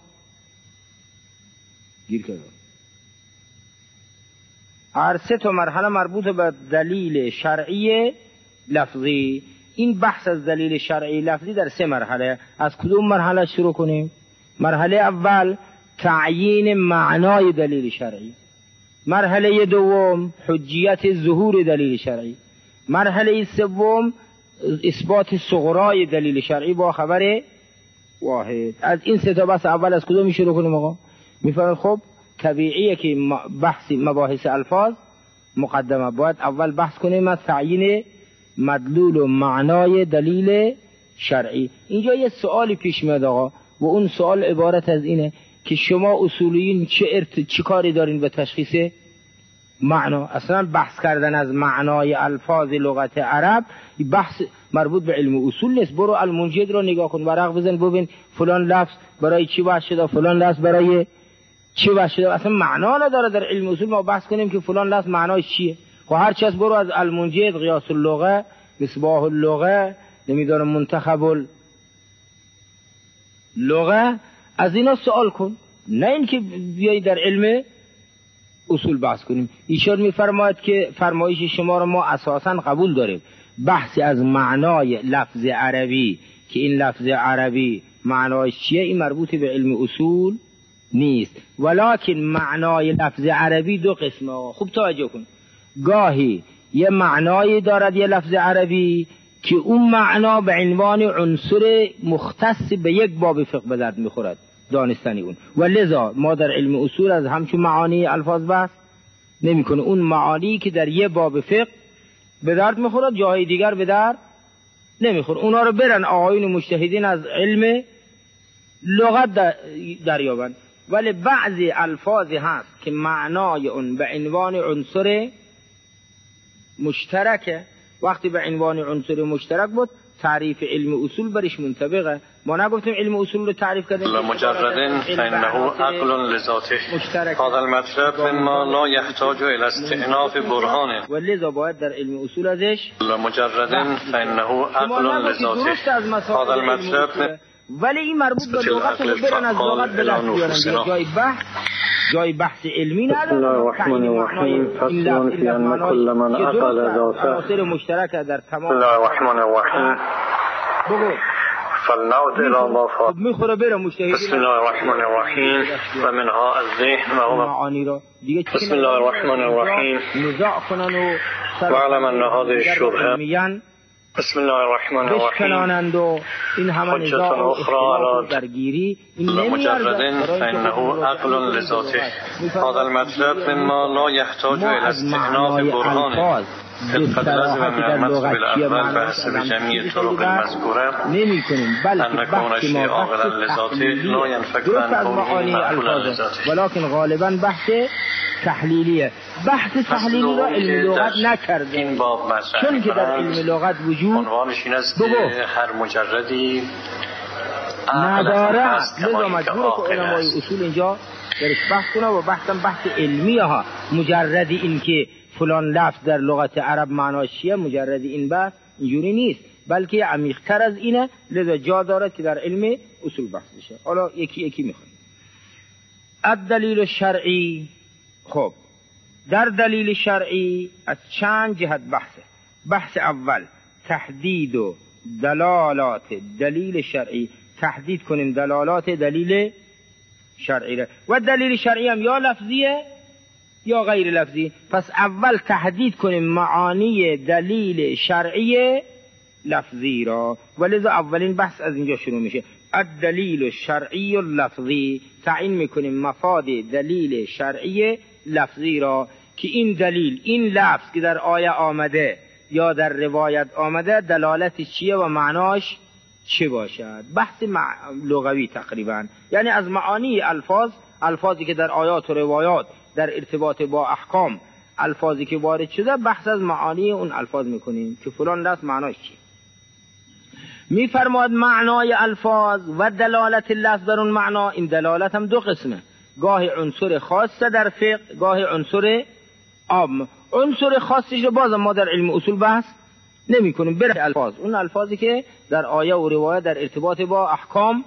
[SPEAKER 1] گیر کرد. هر سه تا مرحله مربوط به دلیل شرعی لفظی. این بحث از دلیل شرعی لفظی در سه مرحله. از کدوم مرحله شروع کنیم؟ مرحله اول تعیین معنای دلیل شرعی، مرحله دوم حجیت ظهور دلیل شرعی، مرحله سوم اثبات صغرای دلیل شرعی با خبر واحد. از این سه تا بحث اول از کدوم شروع کنیم آقا؟ میفرمایید خب طبیعیه که بحث مباحث الفاظ مقدمه، باید اول بحث کنیم از تعیین مدلول و معنای دلیل شرعی. اینجا یه سوالی پیش میاد آقا و اون سوال عبارت از اینه که شما اصولیین چه ارت... چه کاری دارین به تشخیص معنا؟ اصلا بحث کردن از معنای الفاظ لغت عرب بحث مربوط به علم اصول نیست. برو المنجد رو نگاه کن، ورق بزن ببین فلان لفظ برای چی بحث شده، فلان لفظ برای چی بحث شده. اصلا معنا نداره در علم اصول ما بحث کنیم که فلان لفظ معناش چیه. خب هر چیز برو از المنجد، قیاس اللغه، مصباح اللغه، نمیدونم منتخب اللغه، از اینا سوال کن، نه اینکه بیایی در علم اصول بحث کنیم. ایشان میفرماید که فرمایش شما رو ما اساساً قبول داریم. بحثی از معنای لفظ عربی که این لفظ عربی معنایش چیه این مربوط به علم اصول نیست. ولکن معنای لفظ عربی دو قسمه. خوب توجه کن. گاهی یه معنایی دارد یه لفظ عربی که اون معنا به عنوان عنصر مختص به یک باب فقه به درد میخورد دانستنی اون، و لذا ما در علم اصول از همچون معانی الفاظ بحث نمی کنه. اون معانی که در یه باب فقه به درد میخورد جاهای دیگر به درد نمیخوره، اونا رو برن آقایون مجتهدین از علم لغت دریابن. ولی بعضی الفاظی هست که معنای اون به عنوان عنصر مشترکه. وقتی به عنوان عنصر مشترک بود تعریف علم اصول برش منطبقه. ما نگفتیم علم اصول رو تعریف کردیم
[SPEAKER 3] لمجرد فإنه عقل لذاته هذا المطلب مما لا يحتاج الى استئناف برهانه
[SPEAKER 1] و لذا باید در علم اصول ازش
[SPEAKER 3] لمجرد فإنه عقل لذاته هذا المطلب.
[SPEAKER 1] ولی این مربوط به لغت رو برن از لغت به دست بیارن، جای بحث جای بحث علمی نداره.
[SPEAKER 4] بسم الله الرحمن الرحیم. فصل فی ان كل من عقل ذاته
[SPEAKER 1] عناصر مشترکه در تمام.
[SPEAKER 4] بسم الله الرحمن الرحیم.
[SPEAKER 1] بگو
[SPEAKER 4] فلنعد الى ما فات.
[SPEAKER 1] میخوره بره مجتهدین.
[SPEAKER 4] بسم الله الرحمن الرحیم و منها الذهن و
[SPEAKER 1] معانی رو دیگه.
[SPEAKER 4] بسم الله الرحمن الرحیم.
[SPEAKER 1] نزاع کنن و
[SPEAKER 4] واعلم ان هذه الشبهه. بسم الله الرحمن الرحیم.
[SPEAKER 1] و این همه نزاع و اختلاف و درگیری این
[SPEAKER 3] لمجرد فإنه عقل لذاته هذا المطلب مما لا يحتاج الى استئناف برهانه طبق لازم من المطلب الاول بحث بجميع طرق المذكوره ان كون شيء عاقلا لذاته لا ينفك عن كونه معقولا لذاته.
[SPEAKER 1] ولكن غالبا بحث تحلیلیه. بحث تحلیلی را علم لغت نکرده
[SPEAKER 3] این باب مطرح
[SPEAKER 1] چون که در علم لغت وجود
[SPEAKER 3] عنوانش این است هر مجردی
[SPEAKER 1] نداره. لذا مجبور که علمای اصول اینجا درش بحث کنه و بحثم بحث علمی ها. مجردی این که فلان لفظ در لغت عرب معناش چیه، مجردی این بحث اینجوری نیست، بلکه عمیق‌تر از اینه. لذا جا داره که در علم اصول بحث بشه. حالا یکی یکی میخوایم. الدلیل الشرعی. خب در دلیل شرعی از چند جهت بحثه. بحث اول تحدید و دلالات دلیل شرعی. تحدید کنیم دلالات دلیل شرعی را. و دلیل شرعی هم یا لفظیه یا غیر لفظی. پس اول تحدید کنیم معانی دلیل شرعی لفظی را، ولذا اولین بحث از اینجا شروع میشه. الدلیل الشرعی اللفظی، تعیین میکنیم مفاد دلیل شرعی لفظی را که این دلیل، این لفظ که در آیه آمده یا در روایت آمده دلالتش چیه و معناش چه باشد. بحث لغوی تقریبا، یعنی از معانی الفاظ، الفاظی که در آیات و روایات در ارتباط با احکام الفاظی که وارد شده، بحث از معانی اون الفاظ میکنیم که فلان لفظ معناش چیه. میفرماد معنای الفاظ و دلالت لفظ در اون معنا، این دلالت هم دو قسمه، گاهی عنصر خاصه در فقه، گاهی عنصر عام. عنصر خاصش رو باز ما در علم اصول بحث نمی کنیم. بره الفاظ، اون الفاظی که در آیه و روایت در ارتباط با احکام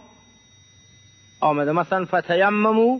[SPEAKER 1] آمده، مثلا فتیمموا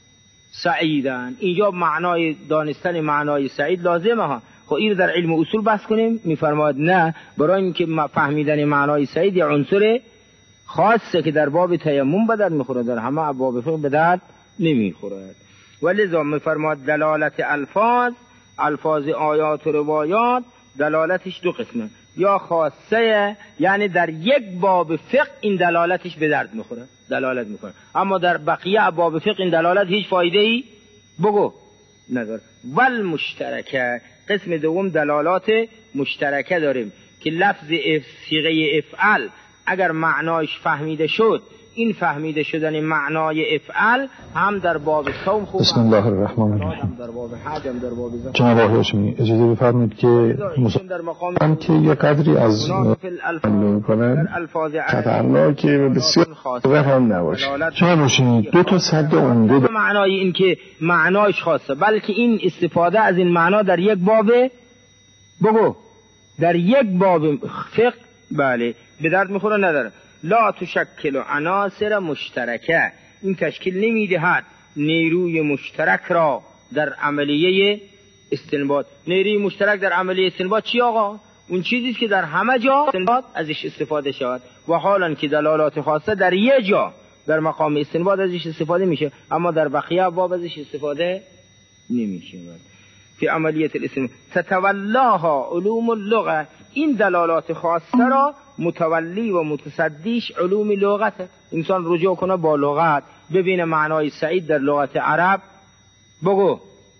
[SPEAKER 1] سعیدن، اینجا معنای دانستن معنای سعید لازمه ها. خب این در علم اصول بحث کنیم؟ میفرماید نه، برای اینکه فهمیدن معنای سعید یا عنصر خاصه که در باب تیمم به درد میخوره، در همه ابواب فقه به درد نمیخوره. ولذا میفرماید دلالت الفاظ، الفاظ آیات و روایات دلالتش دو قسمه، یا خاصه یعنی در یک باب فقه این دلالتش به درد میخوره، دلالت میکنه، اما در بقیه ابواب فقه این دلالت هیچ فایده ای بگو نداره. ول مشترکه، قسم دوم دلالات مشترکه داریم که لفظ صیغه افعل اگر معنایش فهمیده شد، این فهمیده شدن معنای افعل هم در باب صوم خوب،
[SPEAKER 5] بسم الله الرحمن الرحیم.
[SPEAKER 1] در باب حج هم در باب زکات.
[SPEAKER 5] جناب آقای هاشمی اجازه بفرمایید که مسلمان که یک قدری از میکنن خطرناکه و بسیار رحم نباشه. جناب هاشمی دو تا صد عمده
[SPEAKER 1] معنای این که معنایش خاصه، بلکه این استفاده از این معنا در یک باب بگو در یک باب فقه بله به درد میخوره نداره. لا تشکل عناصر مشترکه، این تشکیل نمیدهد نیروی مشترک را در عملیه استنباط. نیروی مشترک در عملیه استنباط چی آقا؟ اون چیزی که در همه جا استنباط ازش استفاده شود، و حالا که دلالات خاصه در یک جا در مقام استنباط ازش استفاده میشه، اما در بقیه ابواب ازش استفاده نمیشه. فی عملیت الاستنباط تتولاها علوم اللغه، این دلالات خاصه را متولی و متصدیش علوم لغت. انسان رجوع کنه با لغت، ببینه معنای سعید در لغت عرب بگو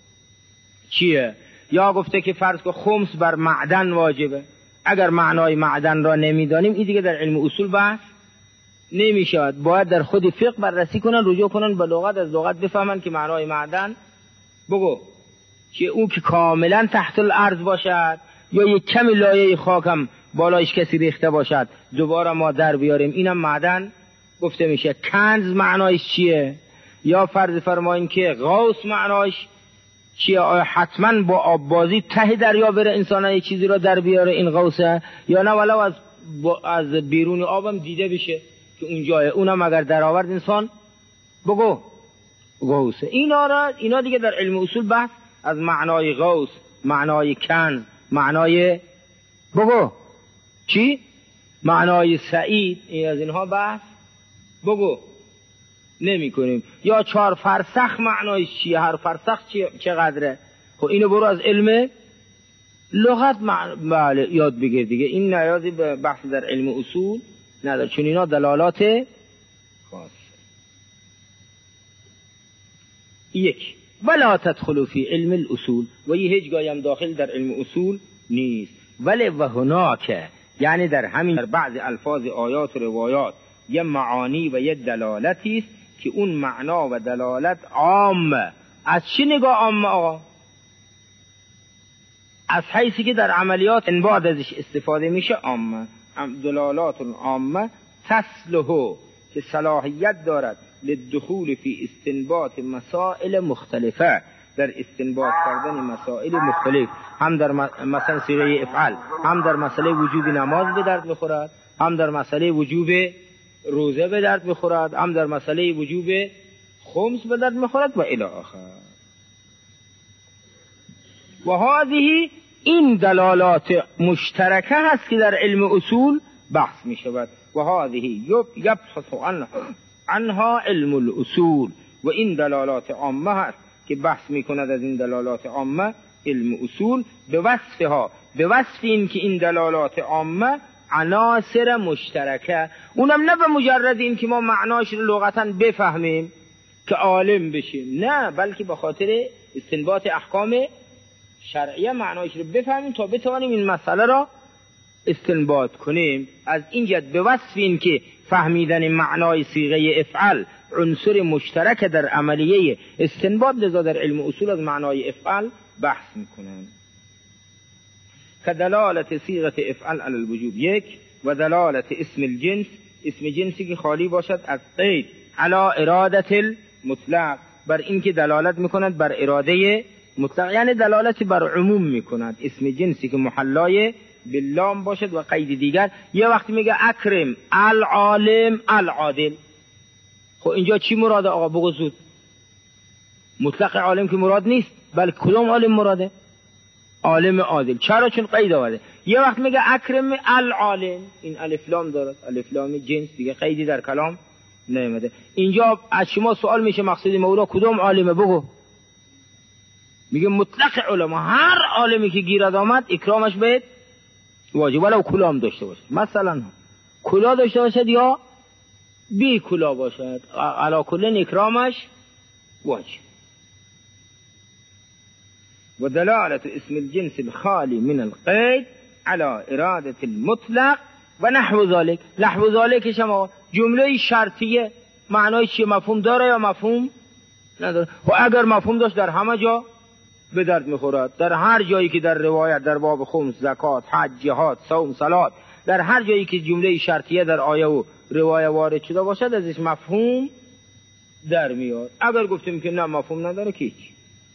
[SPEAKER 1] چیه، یا گفته که فرض که خمس بر معدن واجبه، اگر معنای معدن را نمیدانیم این دیگه در علم اصول بحث نمیشود، باید در خود فقه بررسی کنن، رجوع کنن به لغت، از لغت بفهمن که معنای معدن بگو که اون که کاملا تحت الارض باشد یا یک کمی لایه خاک هم بالایش کسی ریخته باشد دوباره ما در بیاریم، اینم معدن گفته میشه. کنز معنایش چیه؟ یا فرض فرمایین که غوث معنایش چیه؟ آیا حتما با آب بازی ته دریا بره انسان یه چیزی رو در بیاره این غوثه، یا نه ولو از از بیرون آبم دیده بشه که اونجاه، اونم اگر در آورد انسان بگو غوثه. اینا را اینا دیگه در علم اصول بحث از معنای غوث، معنای کنز، معنای بگو چی؟ معنای سعید، این از اینها بحث بگو نمی کنیم. یا چهار فرسخ معنایش چیه؟ هر فرسخ چقدره؟ خب اینو برو از علم لغت معنی بله یاد بگیر دیگه، این نیازی به بحث در علم اصول نداره، چون اینا دلالات خاص. یک ولا تدخلوا فی علم الاصول، و یه هیچ گاهی هم داخل در علم اصول نیست. ولی و هناک، یعنی در همین در بعض الفاظ آیات و روایات یه معانی و یه دلالتی است که اون معنا و دلالت عامه. از چی نگاه عامه آقا؟ از حیثی که در عملیات انباد ازش استفاده میشه عامه. دلالات عامه تصلحو، که صلاحیت دارد للدخول فی استنباط مسائل مختلفه، در استنباط کردن مسائل مختلف، هم در مثلا صیغه افعال، هم در مسئله وجوب نماز به درد میخورد، هم در مسئله وجوب روزه به درد میخورد، هم در مسئله وجوب خمس به درد میخورد و الی آخر. و هذه این دلالات مشترکه هست که در علم اصول بحث میشود. و هذه یبحث عنها عنها علم الاصول، و این دلالات عامه هست که بحث میکند از این دلالات عامه، علم اصول به وصفها، به وصف این که این دلالات عامه عناصر مشترکه، اونم نه به مجرد این که ما معناش رو لغتا بفهمیم که عالم بشیم، نه، بلکه به خاطر استنباط احکام شرعیه معناش رو بفهمیم تا بتوانیم این مسئله را استنباط کنیم. از این جهت به وصف این که فهمیدن معنای صیغه افعل عنصر مشترک در عملیه استنباط، لذا در علم اصول از معنای افعل بحث میکنن. که دلالت صیغه افعل علی الوجوب یک، و دلالت اسم الجنس، اسم جنسی که خالی باشد از قید، علی ارادت المطلق، بر این که دلالت میکند بر اراده مطلق، یعنی دلالت بر عموم میکند. اسم جنسی که محلای باللام باشد و قید دیگر. یه وقتی میگه اکرم العالم العادل، خب اینجا چی مراده آقا؟ بگو زود. مطلق عالم که مراد نیست، بلکه کدام عالم مراده؟ عالم عادل. چرا؟ چون قید آورده. یه وقت میگه اکرم العالم، این الف لام دارد، الف لام جنس دیگه، قیدی در کلام نیامده. اینجا از شما سوال میشه مقصود مولا کدام عالمه؟ بگو. میگه مطلق علما، هر عالمی که گیرد آمد اکرامش باید واجب، ولو کلام داشته باشد، مثلا کلا داشته باشد یا بی کلا باشد، علا کلن اکرامش واجب. و دلالت اسم الجنس الخالی من القید على اراده المطلق و نحو ذلك. نحو ذلك شما جمله شرطیه معنای چیه؟ مفهوم داره یا مفهوم نداره؟ و اگر مفهوم داشت در همه جا به درد میخورد. در هر جایی که در روایت در باب خمس، زکات، حج، جهاد، صوم، صلات، در هر جایی که جمله شرطیه در آیه و روایه وارد شده باشد ازش مفهوم در میاد. اگر گفتیم که نه مفهوم نداره که هیچ.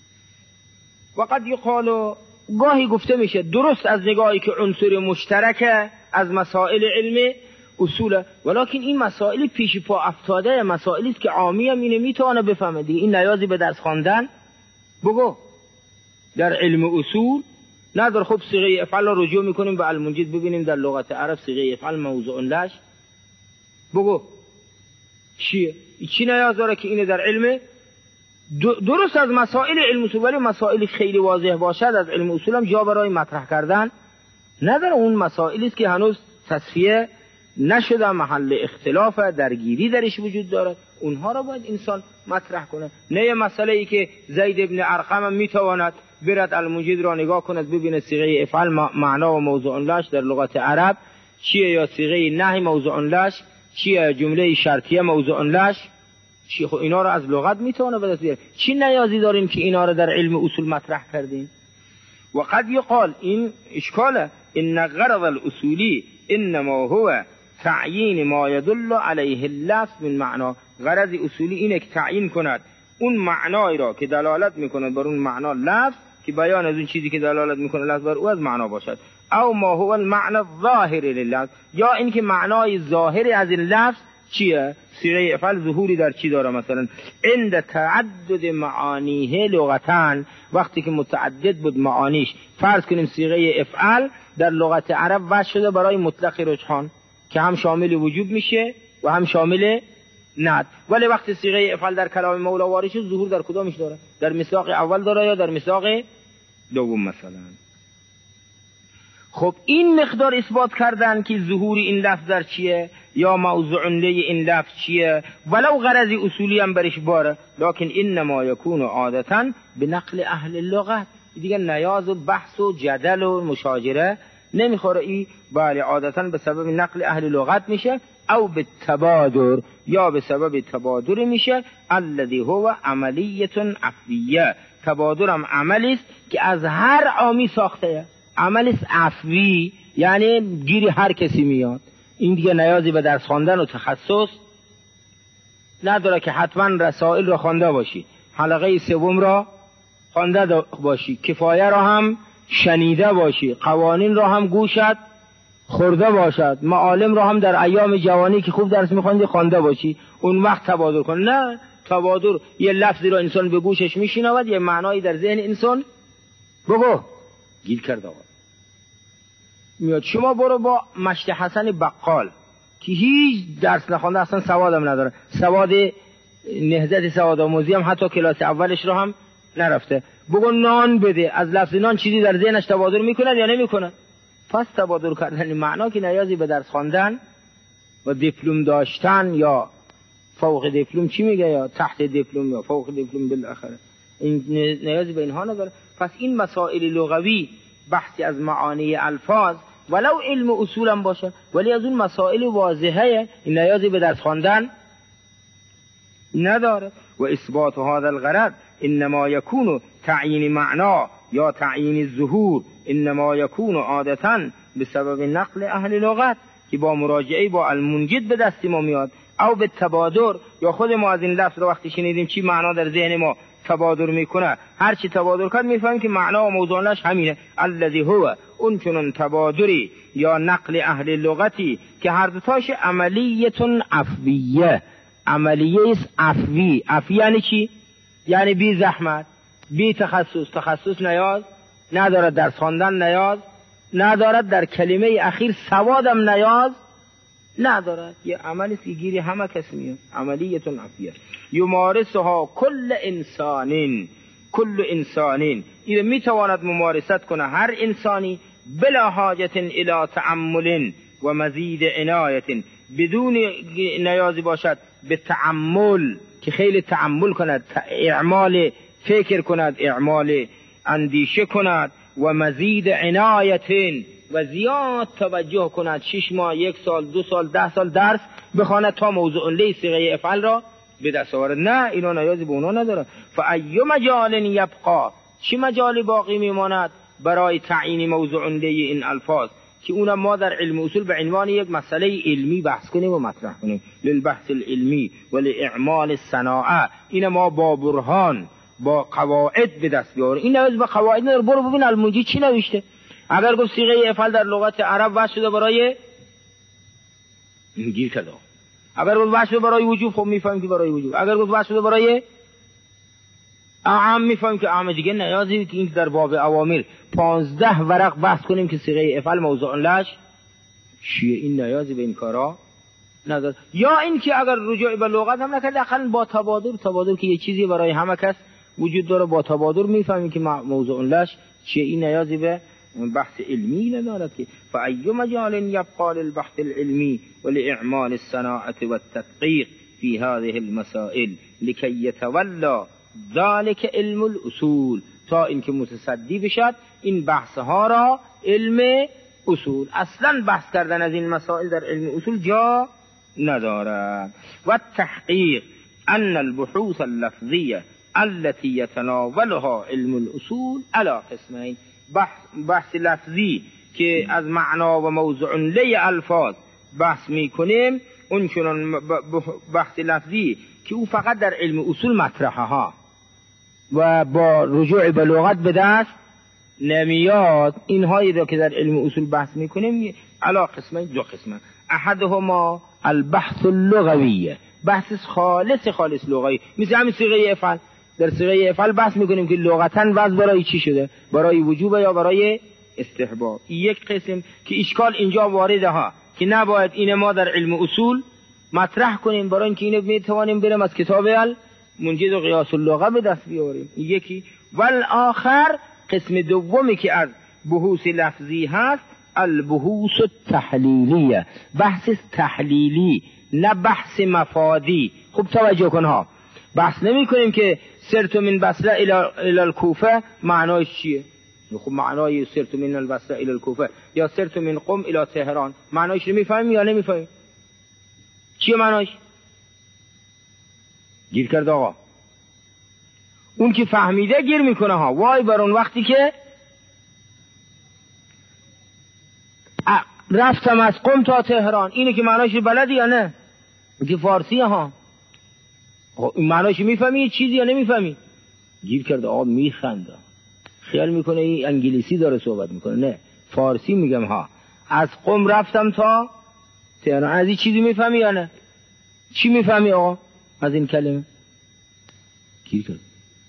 [SPEAKER 1] وقد یقال، گاهی گفته میشه درست از نگاهی که عنصر مشترک از مسائل علم اصوله، ولکن این مسائل پیش پا افتاده، مسائلی است که عامی هم اینو میتونه بفهمه دیگه، این نیازی به درس خواندن بگو در علم اصول نداره. خب صیغه افعال را رجوع میکنیم به المنجد، ببینیم در لغت عرب صیغه افعال موضوع لش بگو چیه؟ چی نیاز داره که اینه در علم درست از مسائل علم اصول، ولی مسائل خیلی واضح باشد از علم اصول هم جا برای مطرح کردن نداره. اون مسائلی است که هنوز تصفیه نشده، محل اختلاف درگیری درش وجود دارد، اونها را باید انسان مطرح کنه. نه مسئله ای که زید ابن ارقم هم میتواند برد المجید را نگاه کند ببینه صیغه افعال معنا و موضوع لش در لغت عرب چیه، یا صیغه نهی موضوع لش چیه، جمله شرطیه موضوع لش چی. خب اینا را از لغت میتونه به دست بیاره. چی نیازی داریم که اینا را در علم اصول مطرح کردیم؟ و قد یقال، این اشکاله، ان غرض الاصولی انما هو تعیین ما يدل علیه اللفظ من معنا. غرض اصولی اینه که تعیین کند اون معنایی را که دلالت میکنه بر اون معنا لفظ، که بیان از اون چیزی که دلالت میکنه لفظ بر او از معنا باشد، او ما هو المعنى الظاهر لللفظ، یا اینکه معنای ظاهری از این لفظ چیه؟ صیغه افعال ظهوری در چی داره؟ مثلا عند تعدد معانیه لغتان، وقتی که متعدد بود معانیش، فرض کنیم صیغه افعال در لغت عرب وضع شده برای مطلق رجحان که هم شامل وجوب میشه و هم شامل ند، ولی وقتی صیغه افعال در کلام مولا وارد شد ظهور در کدامش داره؟ در مصداق اول داره یا در مصداق دوم مثلا؟ خب این مقدار اثبات کردن که ظهور این لفظ در چیه یا موضوع این لفظ چیه، ولو غرض اصولی هم برش باره، لكن انما یکون عادتا به نقل اهل اللغت، دیگه نیاز و بحث و جدل و مشاجره نمیخوره. ای بله عادتا به سبب نقل اهل لغت میشه، او به تبادر، یا به سبب تبادر میشه، الذي هو عملیه عفویه. تبادر هم عملی است که از هر عامی ساخته، عملی است عفوی، یعنی گیری هر کسی میاد. این دیگه نیازی به درس خواندن و تخصص نداره که حتما رسائل را خوانده باشی، حلقه سوم را خوانده باشی، کفایه را هم شنیده باشی، قوانین را هم گوشت خورده باشد، معالم را هم در ایام جوانی که خوب درس میخوندی خوانده باشی، اون وقت تبادر کن. نه، تبادر یه لفظی را انسان به گوشش میشنود، یه معنایی در ذهن انسان بگو گیر کرده آقا میاد. شما برو با مشت حسن بقال که هیچ درس نخوانده، اصلا سواد هم نداره، سواد نهضت سواد آموزی هم حتی کلاس اولش رو هم نرفته. بگو نان بده، از لفظ نان چیزی در ذهنش تبادر میکنه یا نمیکنه؟ پس تبادر کردن معنا که نیازی به درس خواندن و دیپلم داشتن یا فوق دیپلم چی میگه یا تحت دیپلم یا فوق دیپلم بالاخره، این نیازی به اینها نداره. پس این مسائل لغوی بحثی از معانی الفاظ ولو علم اصول هم باشه، ولی از اون مسائل واضحه این نیازی به درس خواندن نداره. و اثبات هذا الغرض انما يكون تعیین معنا یا تعیین الظهور انما يكون عادتا بسبب نقل اهل لغت که با مراجعه با المنجد به دست ما میاد، او به تبادر یا خود ما از این لفظ رو وقتی شنیدیم چی معنا در ذهن ما تبادر میکنه، هر چی تبادر کرد میفهمیم که معنا و موضوعش همینه. الذی هو اون چنون تبادری یا نقل اهل لغتی که هر دوتاش عملیتون عفویه، عملیه است عفوی. عفوی یعنی چی؟ یعنی بی زحمت، بی تخصص، تخصص نیاز ندارد، درس خواندن نیاز ندارد، در کلمه اخیر سوادم نیاز ندارد. یه عملی که گیری همه کسی میاد، عملیتون عفویه. یمارسها کل انسانین، کل انسانین این میتواند ممارست کنه هر انسانی بلا حاجت الی تأمل و مزید عنایت، بدون نیازی باشد به تأمل که خیلی تأمل کند، اعمال فکر کند، اعمال اندیشه کند، و مزید عنایت و زیاد توجه کند، شش ماه، یک سال، دو سال، ده سال درس بخواند تا موضوع لی صیغه افعل را به دست آورد. نه، اینا نیازی به اونا نداره. فای مجال یبقا، چه مجالی باقی میماند برای تعیین موضوع لی این الفاظ که اونم ما در علم اصول به عنوان یک مسئله علمی بحث کنیم و مطرح کنیم، للبحث العلمی و لاعمال الصناعه. این ما با برهان با قواعد به دست بیاریم. این نیاز به قواعد نداره. برو ببین المنجی چی نوشته. اگر گفت صیغه افعال در لغت عرب وضع شده برای گیر کرده، اگر گفت وضع شده برای وجوب خب میفهمیم که برای وجوب، اگر گفت وضع شده برای اعم میفهمیم که اعم. دیگه نیازی که این در باب اوامر پانزده ورق بحث کنیم که صیغه افعال موضوع لش چیه، این نیازی به این کارا نداره. یا این که اگر رجوع به لغت هم نکرد اقلا با تبادر، تبادر که یه چیزی برای همه کس وجود داره، با تبادر میفهمیم که موضوع لش چیه، این نیازی به بحث علمی ندارد که. فای مجال یبقى للبحث العلمی ولاعمال الصناعه والتدقیق في هذه المسائل لكي يتولى ذلك علم الاصول، تا اینکه متصدی بشد این بحث ها را علم اصول. اصلا بحث کردن از این مسائل در علم اصول جا ندارد. و تحقیق ان البحوث اللفظیه التي يتناولها علم الاصول على قسمين، بحث, بحث لفظی که از معنا و موضوع لی الفاظ بحث میکنیم، اون چنان بحث لفظی که او فقط در علم اصول مطرحه ها و با رجوع به لغت به دست نمیاد، اینهایی را که در علم اصول بحث میکنیم علا قسمه، دو قسمه. احدهما البحث اللغویه، بحث خالص خالص لغوی، مثل همین صیغه افعال. در صیغه افعال بحث میکنیم که لغتاً وضع برای چی شده، برای وجوب یا برای استحباب. یک قسم که اشکال اینجا وارده ها که نباید این ما در علم اصول مطرح کنیم، برای اینکه اینو میتوانیم بریم از کتاب المنجد و قیاس اللغه به دست بیاریم. یکی. والآخر قسم دومی که از بحوث لفظی هست البحوث التحلیلیه، بحث تحلیلی نه بحث مفادی. خوب توجه کن ها، بحث نمی کنیم که سرت من بصره الى الکوفه معنایش چیه. خب معنای سرت من البصره الى الکوفه یا سرت من قم الى تهران معنایش رو میفهمیم یا نمیفهمیم؟ چیه معنایش؟ گیر کرد آقا. اون که فهمیده گیر میکنه ها. وای بر اون وقتی که رفتم از قم تا تهران، اینه که معنایش بلدی یا نه؟ که فارسی ها. این معنایش میفهمی چیزی یا نمیفهمی؟ گیر کرده آقا، میخنده، خیال میکنه این انگلیسی داره صحبت میکنه. نه، فارسی میگم ها. از قم رفتم تا تهران، از این چیزی میفهمی یا نه؟ چی میفهمی آقا از این کلمه؟ گیر کرد.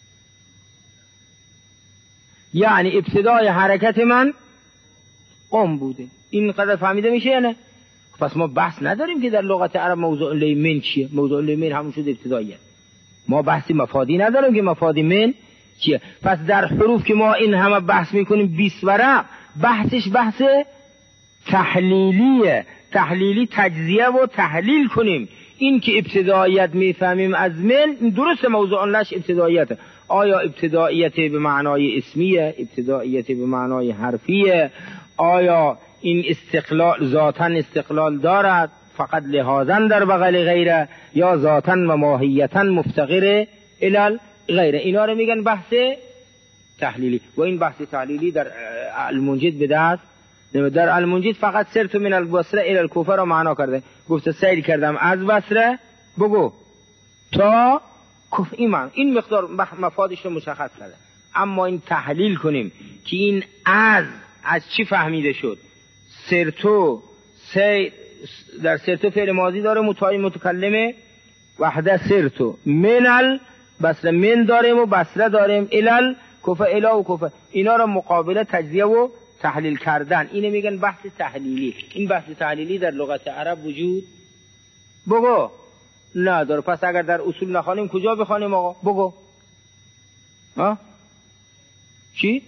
[SPEAKER 1] یعنی ابتدای حرکت من قم بوده، این قدر فهمیده میشه یا نه؟ پس ما بحث نداریم که در لغت عرب موضوع لی من چیه. موضوع لی من همون شده ابتداییه. ما بحثی مفادی نداریم که مفادی من چیه. پس در حروف که ما این همه بحث میکنیم بیست ورق، بحثش بحث تحلیلیه. تحلیلی تجزیه و تحلیل کنیم. این که ابتداییت میفهمیم از من، درست موضوع لش ابتداییته. آیا ابتداییت به معنای اسمیه، ابتداییت به معنای حرفیه؟ آیا این استقلال ذاتاً استقلال دارد فقط لحاظاً در بغل غیره، یا ذاتاً و ماهیتاً مفتقر الی غیره؟ اینا رو میگن بحث تحلیلی. و این بحث تحلیلی در المنجد به دست در المنجد فقط سرت من البصره الی الکوفه را معنا کرده. گفته سیر کردم از بصره بگو تا کوفه. ایمان این مقدار مفادش رو مشخص کرده. اما این تحلیل کنیم که این از از چی فهمیده شد. سرتو سیر در سرتو فعل ماضی داره متای متکلمه، وحده سرتو من البصره من داریم و بصره داریم، الی کوفه الی و کوفه. اینا را مقابله تجزیه و تحلیل کردن. اینه میگن بحث تحلیلی. این بحث تحلیلی در لغت عرب وجود بگو نداره. پس اگر در اصول نخوانیم کجا بخوانیم آقا؟ بگو ها چی؟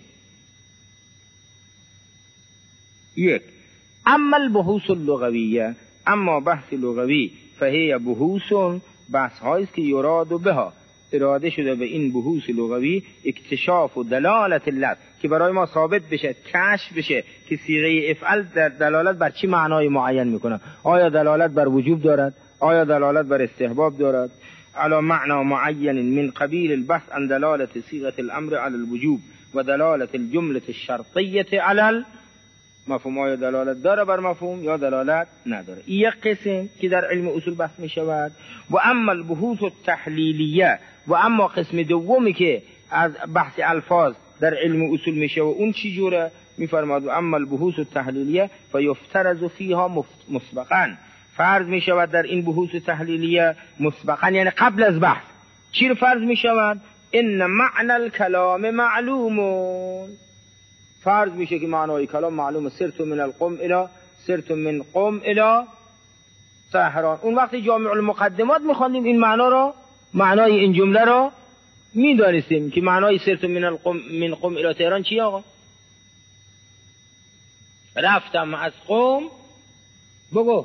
[SPEAKER 1] یک. اما البحوث اللغویه، اما بحث لغوی، فهی بحوث بحث هاییست که یراد بها اراده شده به این بحوث لغوی اکتشاف و دلالت اللفظ، که برای ما ثابت بشه، کشف بشه که صیغه افعل در دلالت بر چی معنای معین میکنه. آیا دلالت بر وجوب دارد؟ آیا دلالت بر استحباب دارد؟ علی معنى معین من قبیل البحث عن دلالت صیغه الامر علی الوجوب و دلالت الجمله الشرطیه علی مفهوم. آیا دلالت داره بر مفهوم یا دلالت نداره؟ یک قسم که در علم اصول بحث می شود. و اما البحوث التحلیلیه، و اما قسم دومی که از بحث الفاظ در علم اصول می شود، اون چی جوره؟ می فرماد و اما البحوث التحلیلیه فیفترض فیها مسبقا، فرض می شود در این بحوث تحلیلیه مسبقا، یعنی قبل از بحث چی رو فرض می شود؟ ان معنی الکلام معلومون، فرض میشه که معنای کلام معلومه. سرت من القم الی سرت من قم الی تهران. اون وقتی جامع المقدمات میخواندیم این معنا رو، معنای این جمله رو میدانستیم که معنای سرت من القم من قم الی تهران چی آقا؟ رفتم از قم بگو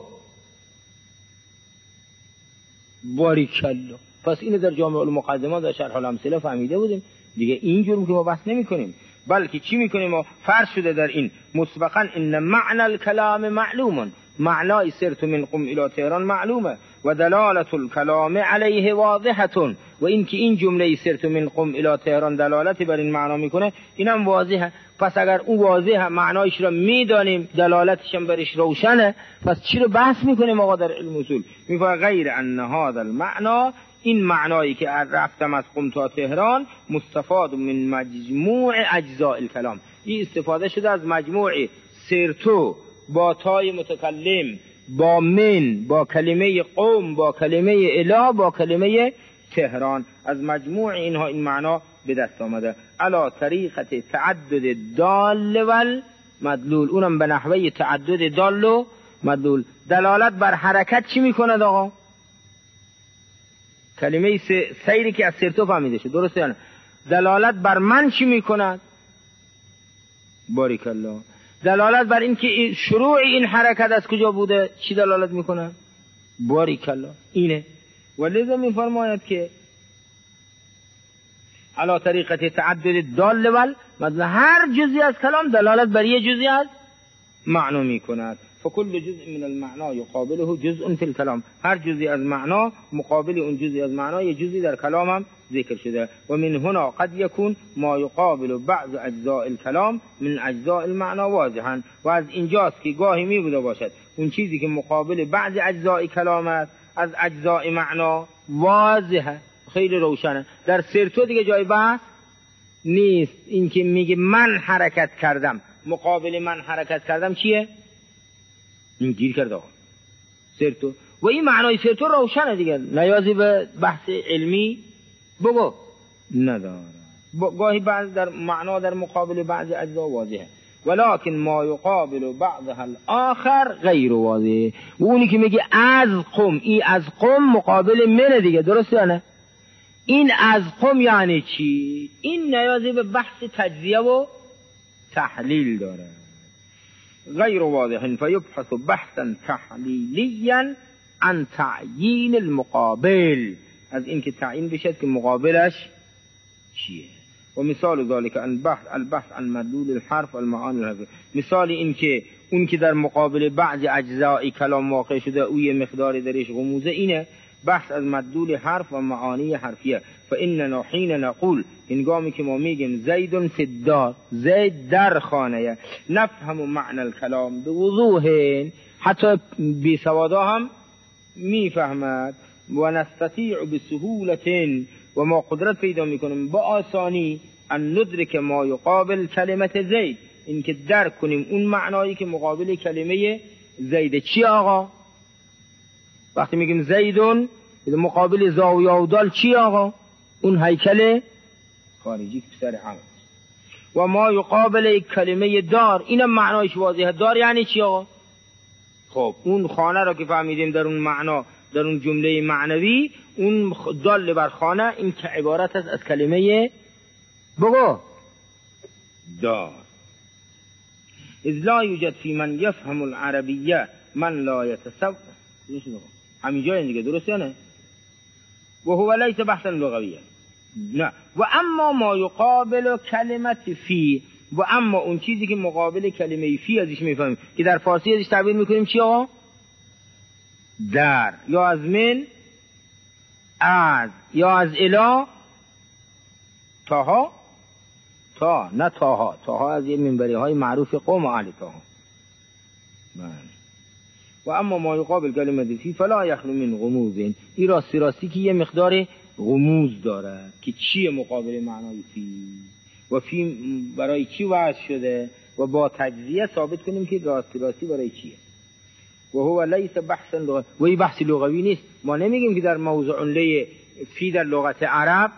[SPEAKER 1] باریکالله. پس اینو در جامع المقدمات در شرح الامثله فهمیده بودیم دیگه. این جور که ما بحث نمی کنیم، بلکه چی میکنیم؟ ما فرض شده در این مسبقا ان معنی الکلام معلوم، معنای سرت من قم الی تهران معلومه و دلالت الکلام علیه واضحه، و این که این جمله سرت من قم الی تهران دلالت بر این معنا میکنه اینم واضحه. پس اگر اون واضحه معنایش را میدانیم، دلالتش هم برش روشنه، پس چی رو بحث میکنیم آقا در علم اصول؟ میگه غیر ان هذا المعنى، این معنایی که رفتم از قم تا تهران مستفاد من مجموع اجزاء الکلام، این استفاده شده از مجموع سرتو با تای متکلم، با من، با کلمه قوم، با کلمه الی، با کلمه تهران، از مجموع اینها این معنا به دست آمده. علا طریقت تعدد دال و مدلول، اونم به نحوه تعدد دال و مدلول. دلالت بر حرکت چی میکنه آقا؟ کلمه سیری که از سرتو فهمیده شد، درسته یا نه؟ دلالت بر من چی میکند؟ باریک الله. دلالت بر این که شروع این حرکت از کجا بوده چی دلالت میکنه؟ باریک الله. اینه. ولذا میفرماید که علا طریقت تعدد دال و مثلا هر جزئی از کلام دلالت بر یه جزئی از معنی میکند. فكل جزء من المعنى يقابله جزء في الكلام، هر جزئی از معنا مقابل اون جزئی از معنا یه جزئی در کلام هم ذکر شده. و من هنا قد يكون ما يقابل بعض اجزاء الكلام من اجزاء المعنى واضحا، و از اینجاست که گاهی می بوده باشد اون چیزی که مقابل بعض اجزاء کلام است از اجزاء معنا واضحه، خیلی روشنه. در سرتو دیگه جای بحث نیست. این که میگه من حرکت کردم، مقابل من حرکت کردم چیه؟ این گیر کرده آقا سرتو. و این معنای سرتو روشنه دیگه، نیازی به بحث علمی بگو نداره. گاهی بعض در معنا در مقابل بعض اجزا واضحه، ولكن ما يقابل بعضها الاخر غیر واضح. و اونی که میگه از قم، ای از قم مقابل من دیگه، درسته یا نه؟ این از قم یعنی چی؟ این نیازی به بحث تجزیه و تحلیل داره. غیر واضح فیبحث بحثا تحلیلیا عن تعیین المقابل، از این که تعیین بشد که مقابلش چیه. و مثال ذلك ان بحث البحث عن مدلول الحرف والمعانی الحرف، مثال این که اون که در مقابل بعض اجزای کلام واقع شده او یه مقدار درش غموزه، اینه بحث از مدلول حرف و معانی حرفیه. فاننا حین نقول، هنگامی که ما میگیم زید فی الدار، زید در خانه، نفهم معنی الکلام بوضوح، حتی بی سوادا هم میفهمد. و نستطیع بسهولة، و ما قدرت پیدا میکنیم با آسانی ان ندرک ما یقابل کلمت زید، این که درک کنیم اون معنایی که مقابل کلمه زید. چی آقا؟ وقتی میگیم زیدون مقابل زاویه و دال چی آقا؟ اون هیکل خارجی که پسر هم. و ما یقابل کلمه دار، اینم معنایش واضحه. دار یعنی چی آقا؟ خب اون خانه را که فهمیدیم در اون معنا، در اون جمله معنوی، اون دال بر خانه، این که عبارت است از کلمه بگو دار. اذ لا یوجد فی من یفهم العربیه من لا یتصور، همینجا دیگه، درست یا نه؟ و هو لیس بحثا لغویه، نه. و اما ما یقابل کلمت فی، و اما اون چیزی که مقابل کلمه فی ازش میفهمیم، که در فارسی ازش تعبیر میکنیم چی آقا؟ در، یا از من، از، یا از الی، تاها، تا، نه تاها، تاها از یه منبری های معروف قوم و اهل تاها. و اما ما یقابل کلمه فی فلا یخلو من غموز، این راستی راستی که یه مقدار غموز داره که چیه مقابل معنای فی، و فی برای چی وضع شده، و با تجزیه ثابت کنیم که راستی راستی برای چیه. و هو لیس بحثا لغوی، و این بحث لغوی نیست. ما نمیگیم که در موضوع لی فی در لغت عرب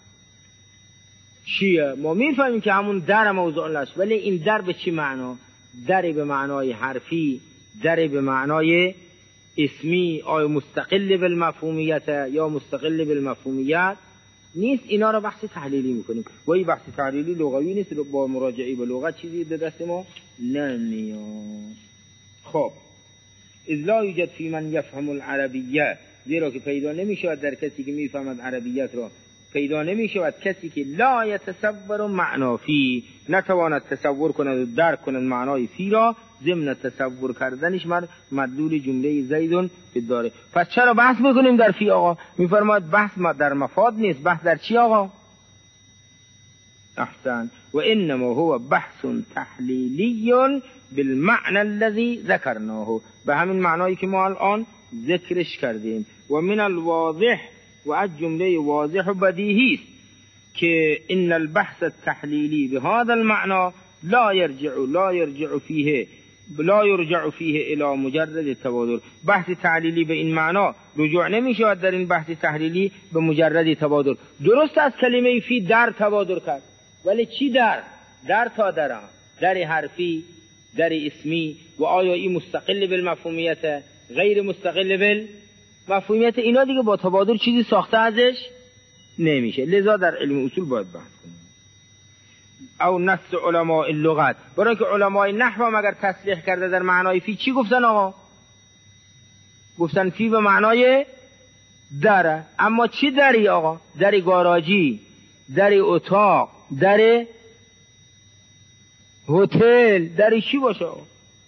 [SPEAKER 1] چیه، ما میفهمیم که همون در موضوع لست، ولی این در به چی معنا؟ در به معنای حرفی، در به معنای اسمی، آیا مستقل بالمفهومیت یا مستقل بالمفهومیت نیست. اینا رو بحث تحلیلی میکنیم، و این بحث تحلیلی لغوی نیست، با مراجعه به لغت چیزی به دست ما نمیاد. خب اذ لا یوجد فی من یفهم العربیه، زیرا که پیدا نمیشود در کسی که میفهمد عربیت را، پیدا نمیشود کسی که لا یتصور معنا فی، نتواند تصور کند و درک کند معنای فی را، ضمن تصور کردنش مر مدلول جمله زیدون فی داره. پس چرا بحث میکنیم در فی آقا؟ میفرماید بحث در مفاد نیست. بحث در چی آقا؟ احسن. و انما هو بحث تحلیلی بالمعنى الذي ذكرناه، به همین معنایی که ما الان ذکرش کردیم. و من الواضح، و از جمله واضح و بدیهی است که ان البحث التحلیلی بهذا المعنى لا يرجع لا يرجع فيه لا يرجع فيه الى مجرد تبادر. بحث تحلیلی به این معنا رجوع نمیشود در این بحث تحلیلی به مجرد تبادر. درست از کلمه فی در تبادر کرد، ولی چی در؟ در تا در، در حرفی، در اسمی. و آیا این مستقل بالمفهومیت، غیر مستقل بالمفهومیت؟ اینا دیگه با تبادر چیزی ساخته ازش نمیشه. لذا در علم اصول باید بحث کنیم. او نص علماء اللغت، برای که علماء نحو مگر تصریح کرده در معنای فی چی گفتن آقا؟ گفتن فی به معنای دره. اما چی دری آقا؟ دری گاراژی، دری اتاق، دری هتل، دری چی باشه آقا؟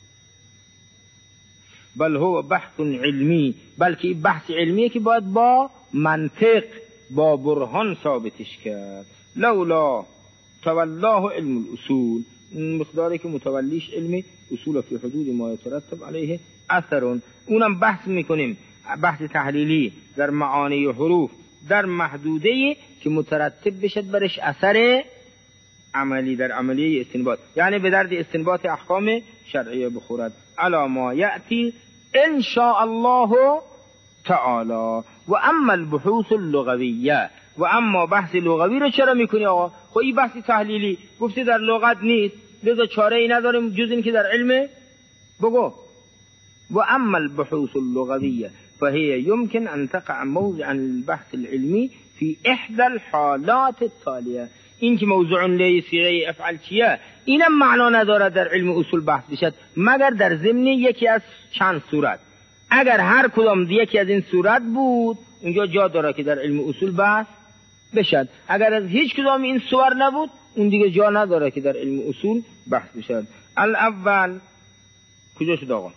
[SPEAKER 1] بل هو بحث علمی، بلکه بحث علمیه که باید با منطق، با برهان ثابتش کرد. لولا تولاه علم الاصول، مقداری که متولیش علم اصول فی حدود ما یترتب علیه اثر. اونم بحث میکنیم، بحث تحلیلی در معانی حروف در محدوده که مترتب بشد برش اثر عملی در عملیه استنباط، یعنی به درد استنباط احکام شرعیه بخورد. علی ما یأتی ان شاء الله تعالی. و اما البحوث اللغویه، و اما بحث لغوی رو چرا میکنی آقا؟ خب این بحث تحلیلی گفتی در لغت نیست، لذا چاره ای نداریم جز این که در علم بگو. و اما البحوث اللغویه فهي يمكن ان تقع موضع البحث العلمي فی احدى الحالات التالیه. این که موضوع له صیغه افعل چیه اینم معنا نداره در علم اصول بحث بشد مگر در ضمن یکی از چند صورت. اگر هر کدام یکی از این صورت بود اونجا جا داره که در علم اصول بحث بشد. اگر از هیچ کدام این صور نبود اون دیگه جا نداره که در علم اصول بحث بشد. الاول کجا شد آقا؟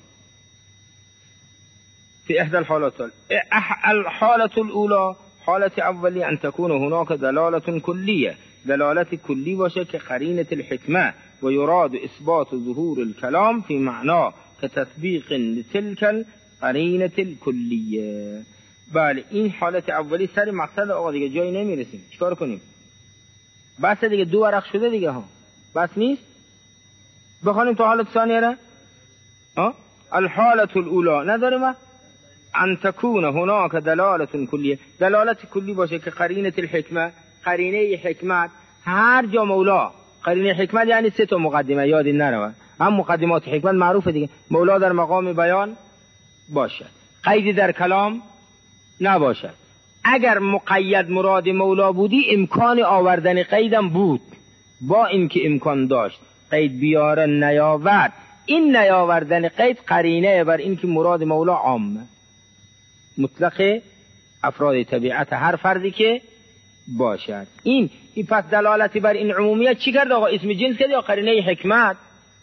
[SPEAKER 1] فی احدى الحالات. الحالة الاولى حالت اولی ان تكون هناك دلالة کلیه، دلالت کلی باشه که قرینه الحکمه و یراد اثبات ظهور الکلام فی معنا كتطبیق لتلك القرینه الکلیه. بله این حالت اولی سر مقصد آقا دیگه جایی نمیرسیم. چیکار کنیم؟ بس دیگه دو ورق شده دیگه ها. بس نیست؟ بخوانیم تو حالت ثانیه را؟ ها؟ الحالة الاولى نداریم؟ ان تكون هناك دلالة کلیه، دلالت کلی باشه که قرینه الحکمه، قرینه حکمت. هر جا مولا قرینه حکمت یعنی سه تا مقدمه یاد نروه، هم مقدمات حکمت معروفه دیگه. مولا در مقام بیان باشد، قیدی در کلام نباشد. اگر مقید مراد مولا بودی امکان آوردن قیدم بود، با اینکه امکان داشت قید بیاره نیاورد. این نیاوردن قید قرینه بر اینکه مراد مولا عامه، مطلق افراد طبیعت هر فردی که باشد. این این پس دلالتی بر این عمومیت چی کرد آقا؟ اسم جنس کرد یا قرینه حکمت؟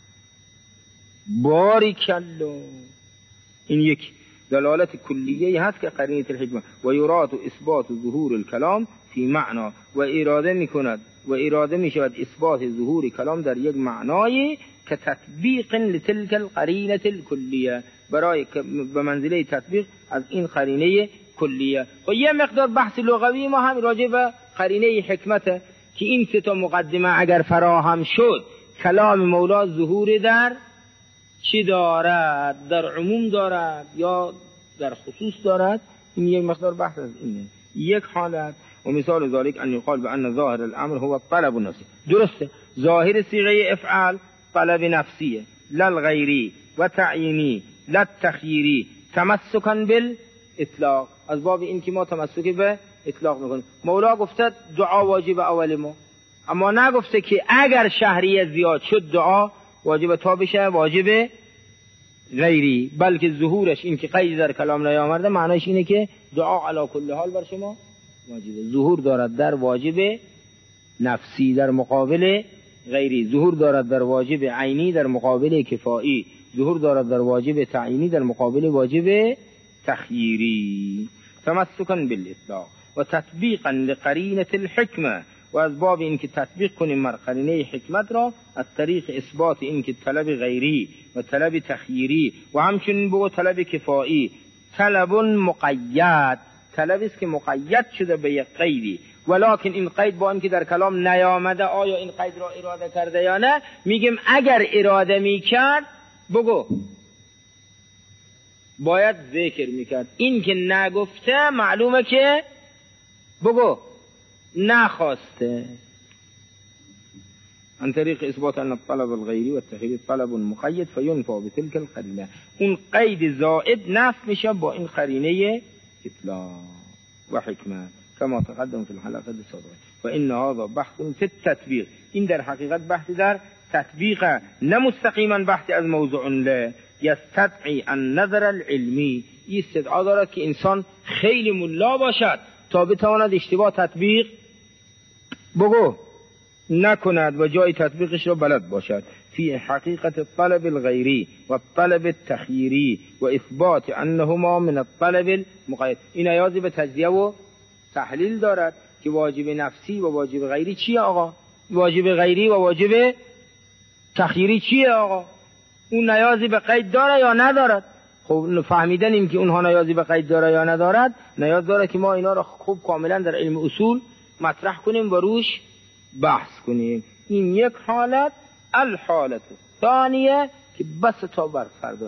[SPEAKER 1] باریکالله. این یک دلالت کلیه هست که قرینه الحکمت و یراد اثبات ظهور الکلام فی معنا و اراده میکند و اراده میشود اثبات ظهور کلام در یک معنای که تطبیق لتلك القرینه الکلیه، برای به منزله تطبیق از این قرینه کلیه. و یه مقدار بحث لغوی ما هم راجع به قرینه حکمت که این سه تا مقدمه اگر فراهم شد کلام مولا ظهور در چی دارد؟ در عموم دارد یا در خصوص دارد؟ این یک مقدار بحث از اینه. یک حالت و مثال ذلك ان یقال بان ظاهر الامر هو طلب النفسی. درسته ظاهر صیغه افعال طلب نفسیه، لا الغیری و تعیینی لا التخییری، تمسکا بالاطلاق. از باب این که ما تمسک به اطلاق میکنیم. مولا گفته دعا واجب اول ما، اما نگفته که اگر شهریه زیاد شد دعا واجب تا بشه واجب غیری، بلکه ظهورش این که قید در کلام نیامده معنیش اینه که دعا علی کل حال بر شما واجبه. ظهور دارد در واجب نفسی در مقابل غیری، ظهور دارد در واجب عینی در مقابل کفایی، ظهور دارد در واجب تعیینی در مقابل واجب تخییری. تمسکا بالاطلاق و تطبیقا لقرینه الحکمه، و از باب این که تطبیق کنیم مر قرینه حکمت را از طریق اثبات این که طلب غیری و طلب تخییری و همچنین بگو طلب کفایی. طلب مقید، طلب است که مقید شده به یک قیدی، ولکن این قید با اینکه در کلام نیامده آیا این قید را اراده کرده یا نه؟ میگیم اگر اراده میکرد بگو باید ذکر میکرد. این که نگفته معلومه که بگو نخواسته. عن طریق اثبات ان الطلب الغیری و التخییر طلب مقید فینفع بتلك القرینه. اون قید زائد نفی میشه با این قرینه اطلاق و حکمت کما تقدم فی الحلقه السابقه. و ان هذا بحث فی التطبیق. این در حقیقت بحث در تطبیق، نه مستقیما بحث از موضوع له. یستدعی النظر العلمی، این استدعا دارد که انسان خیلی ملا باشد تا بتواند اشتباه تطبیق بگو نکند و جای تطبیقش را بلد باشد. فی حقیقت الطلب الغیری و الطلب التخییری و اثبات انهما من الطلب المقید. این نیازی به تجزیه و تحلیل دارد که واجب نفسی و واجب غیری چیه آقا؟ واجب غیری و واجب تخییری چیه آقا؟ اون نیازی به قید داره یا ندارد؟ خب فهمیدن این که اونها نیازی به قید داره یا ندارد، نیاز داره که ما اینا را خوب کاملا در علم اصول مطرح کنیم و روش بحث کنیم. این یک حالت. الحالت ثانیه که بس تا بر فردا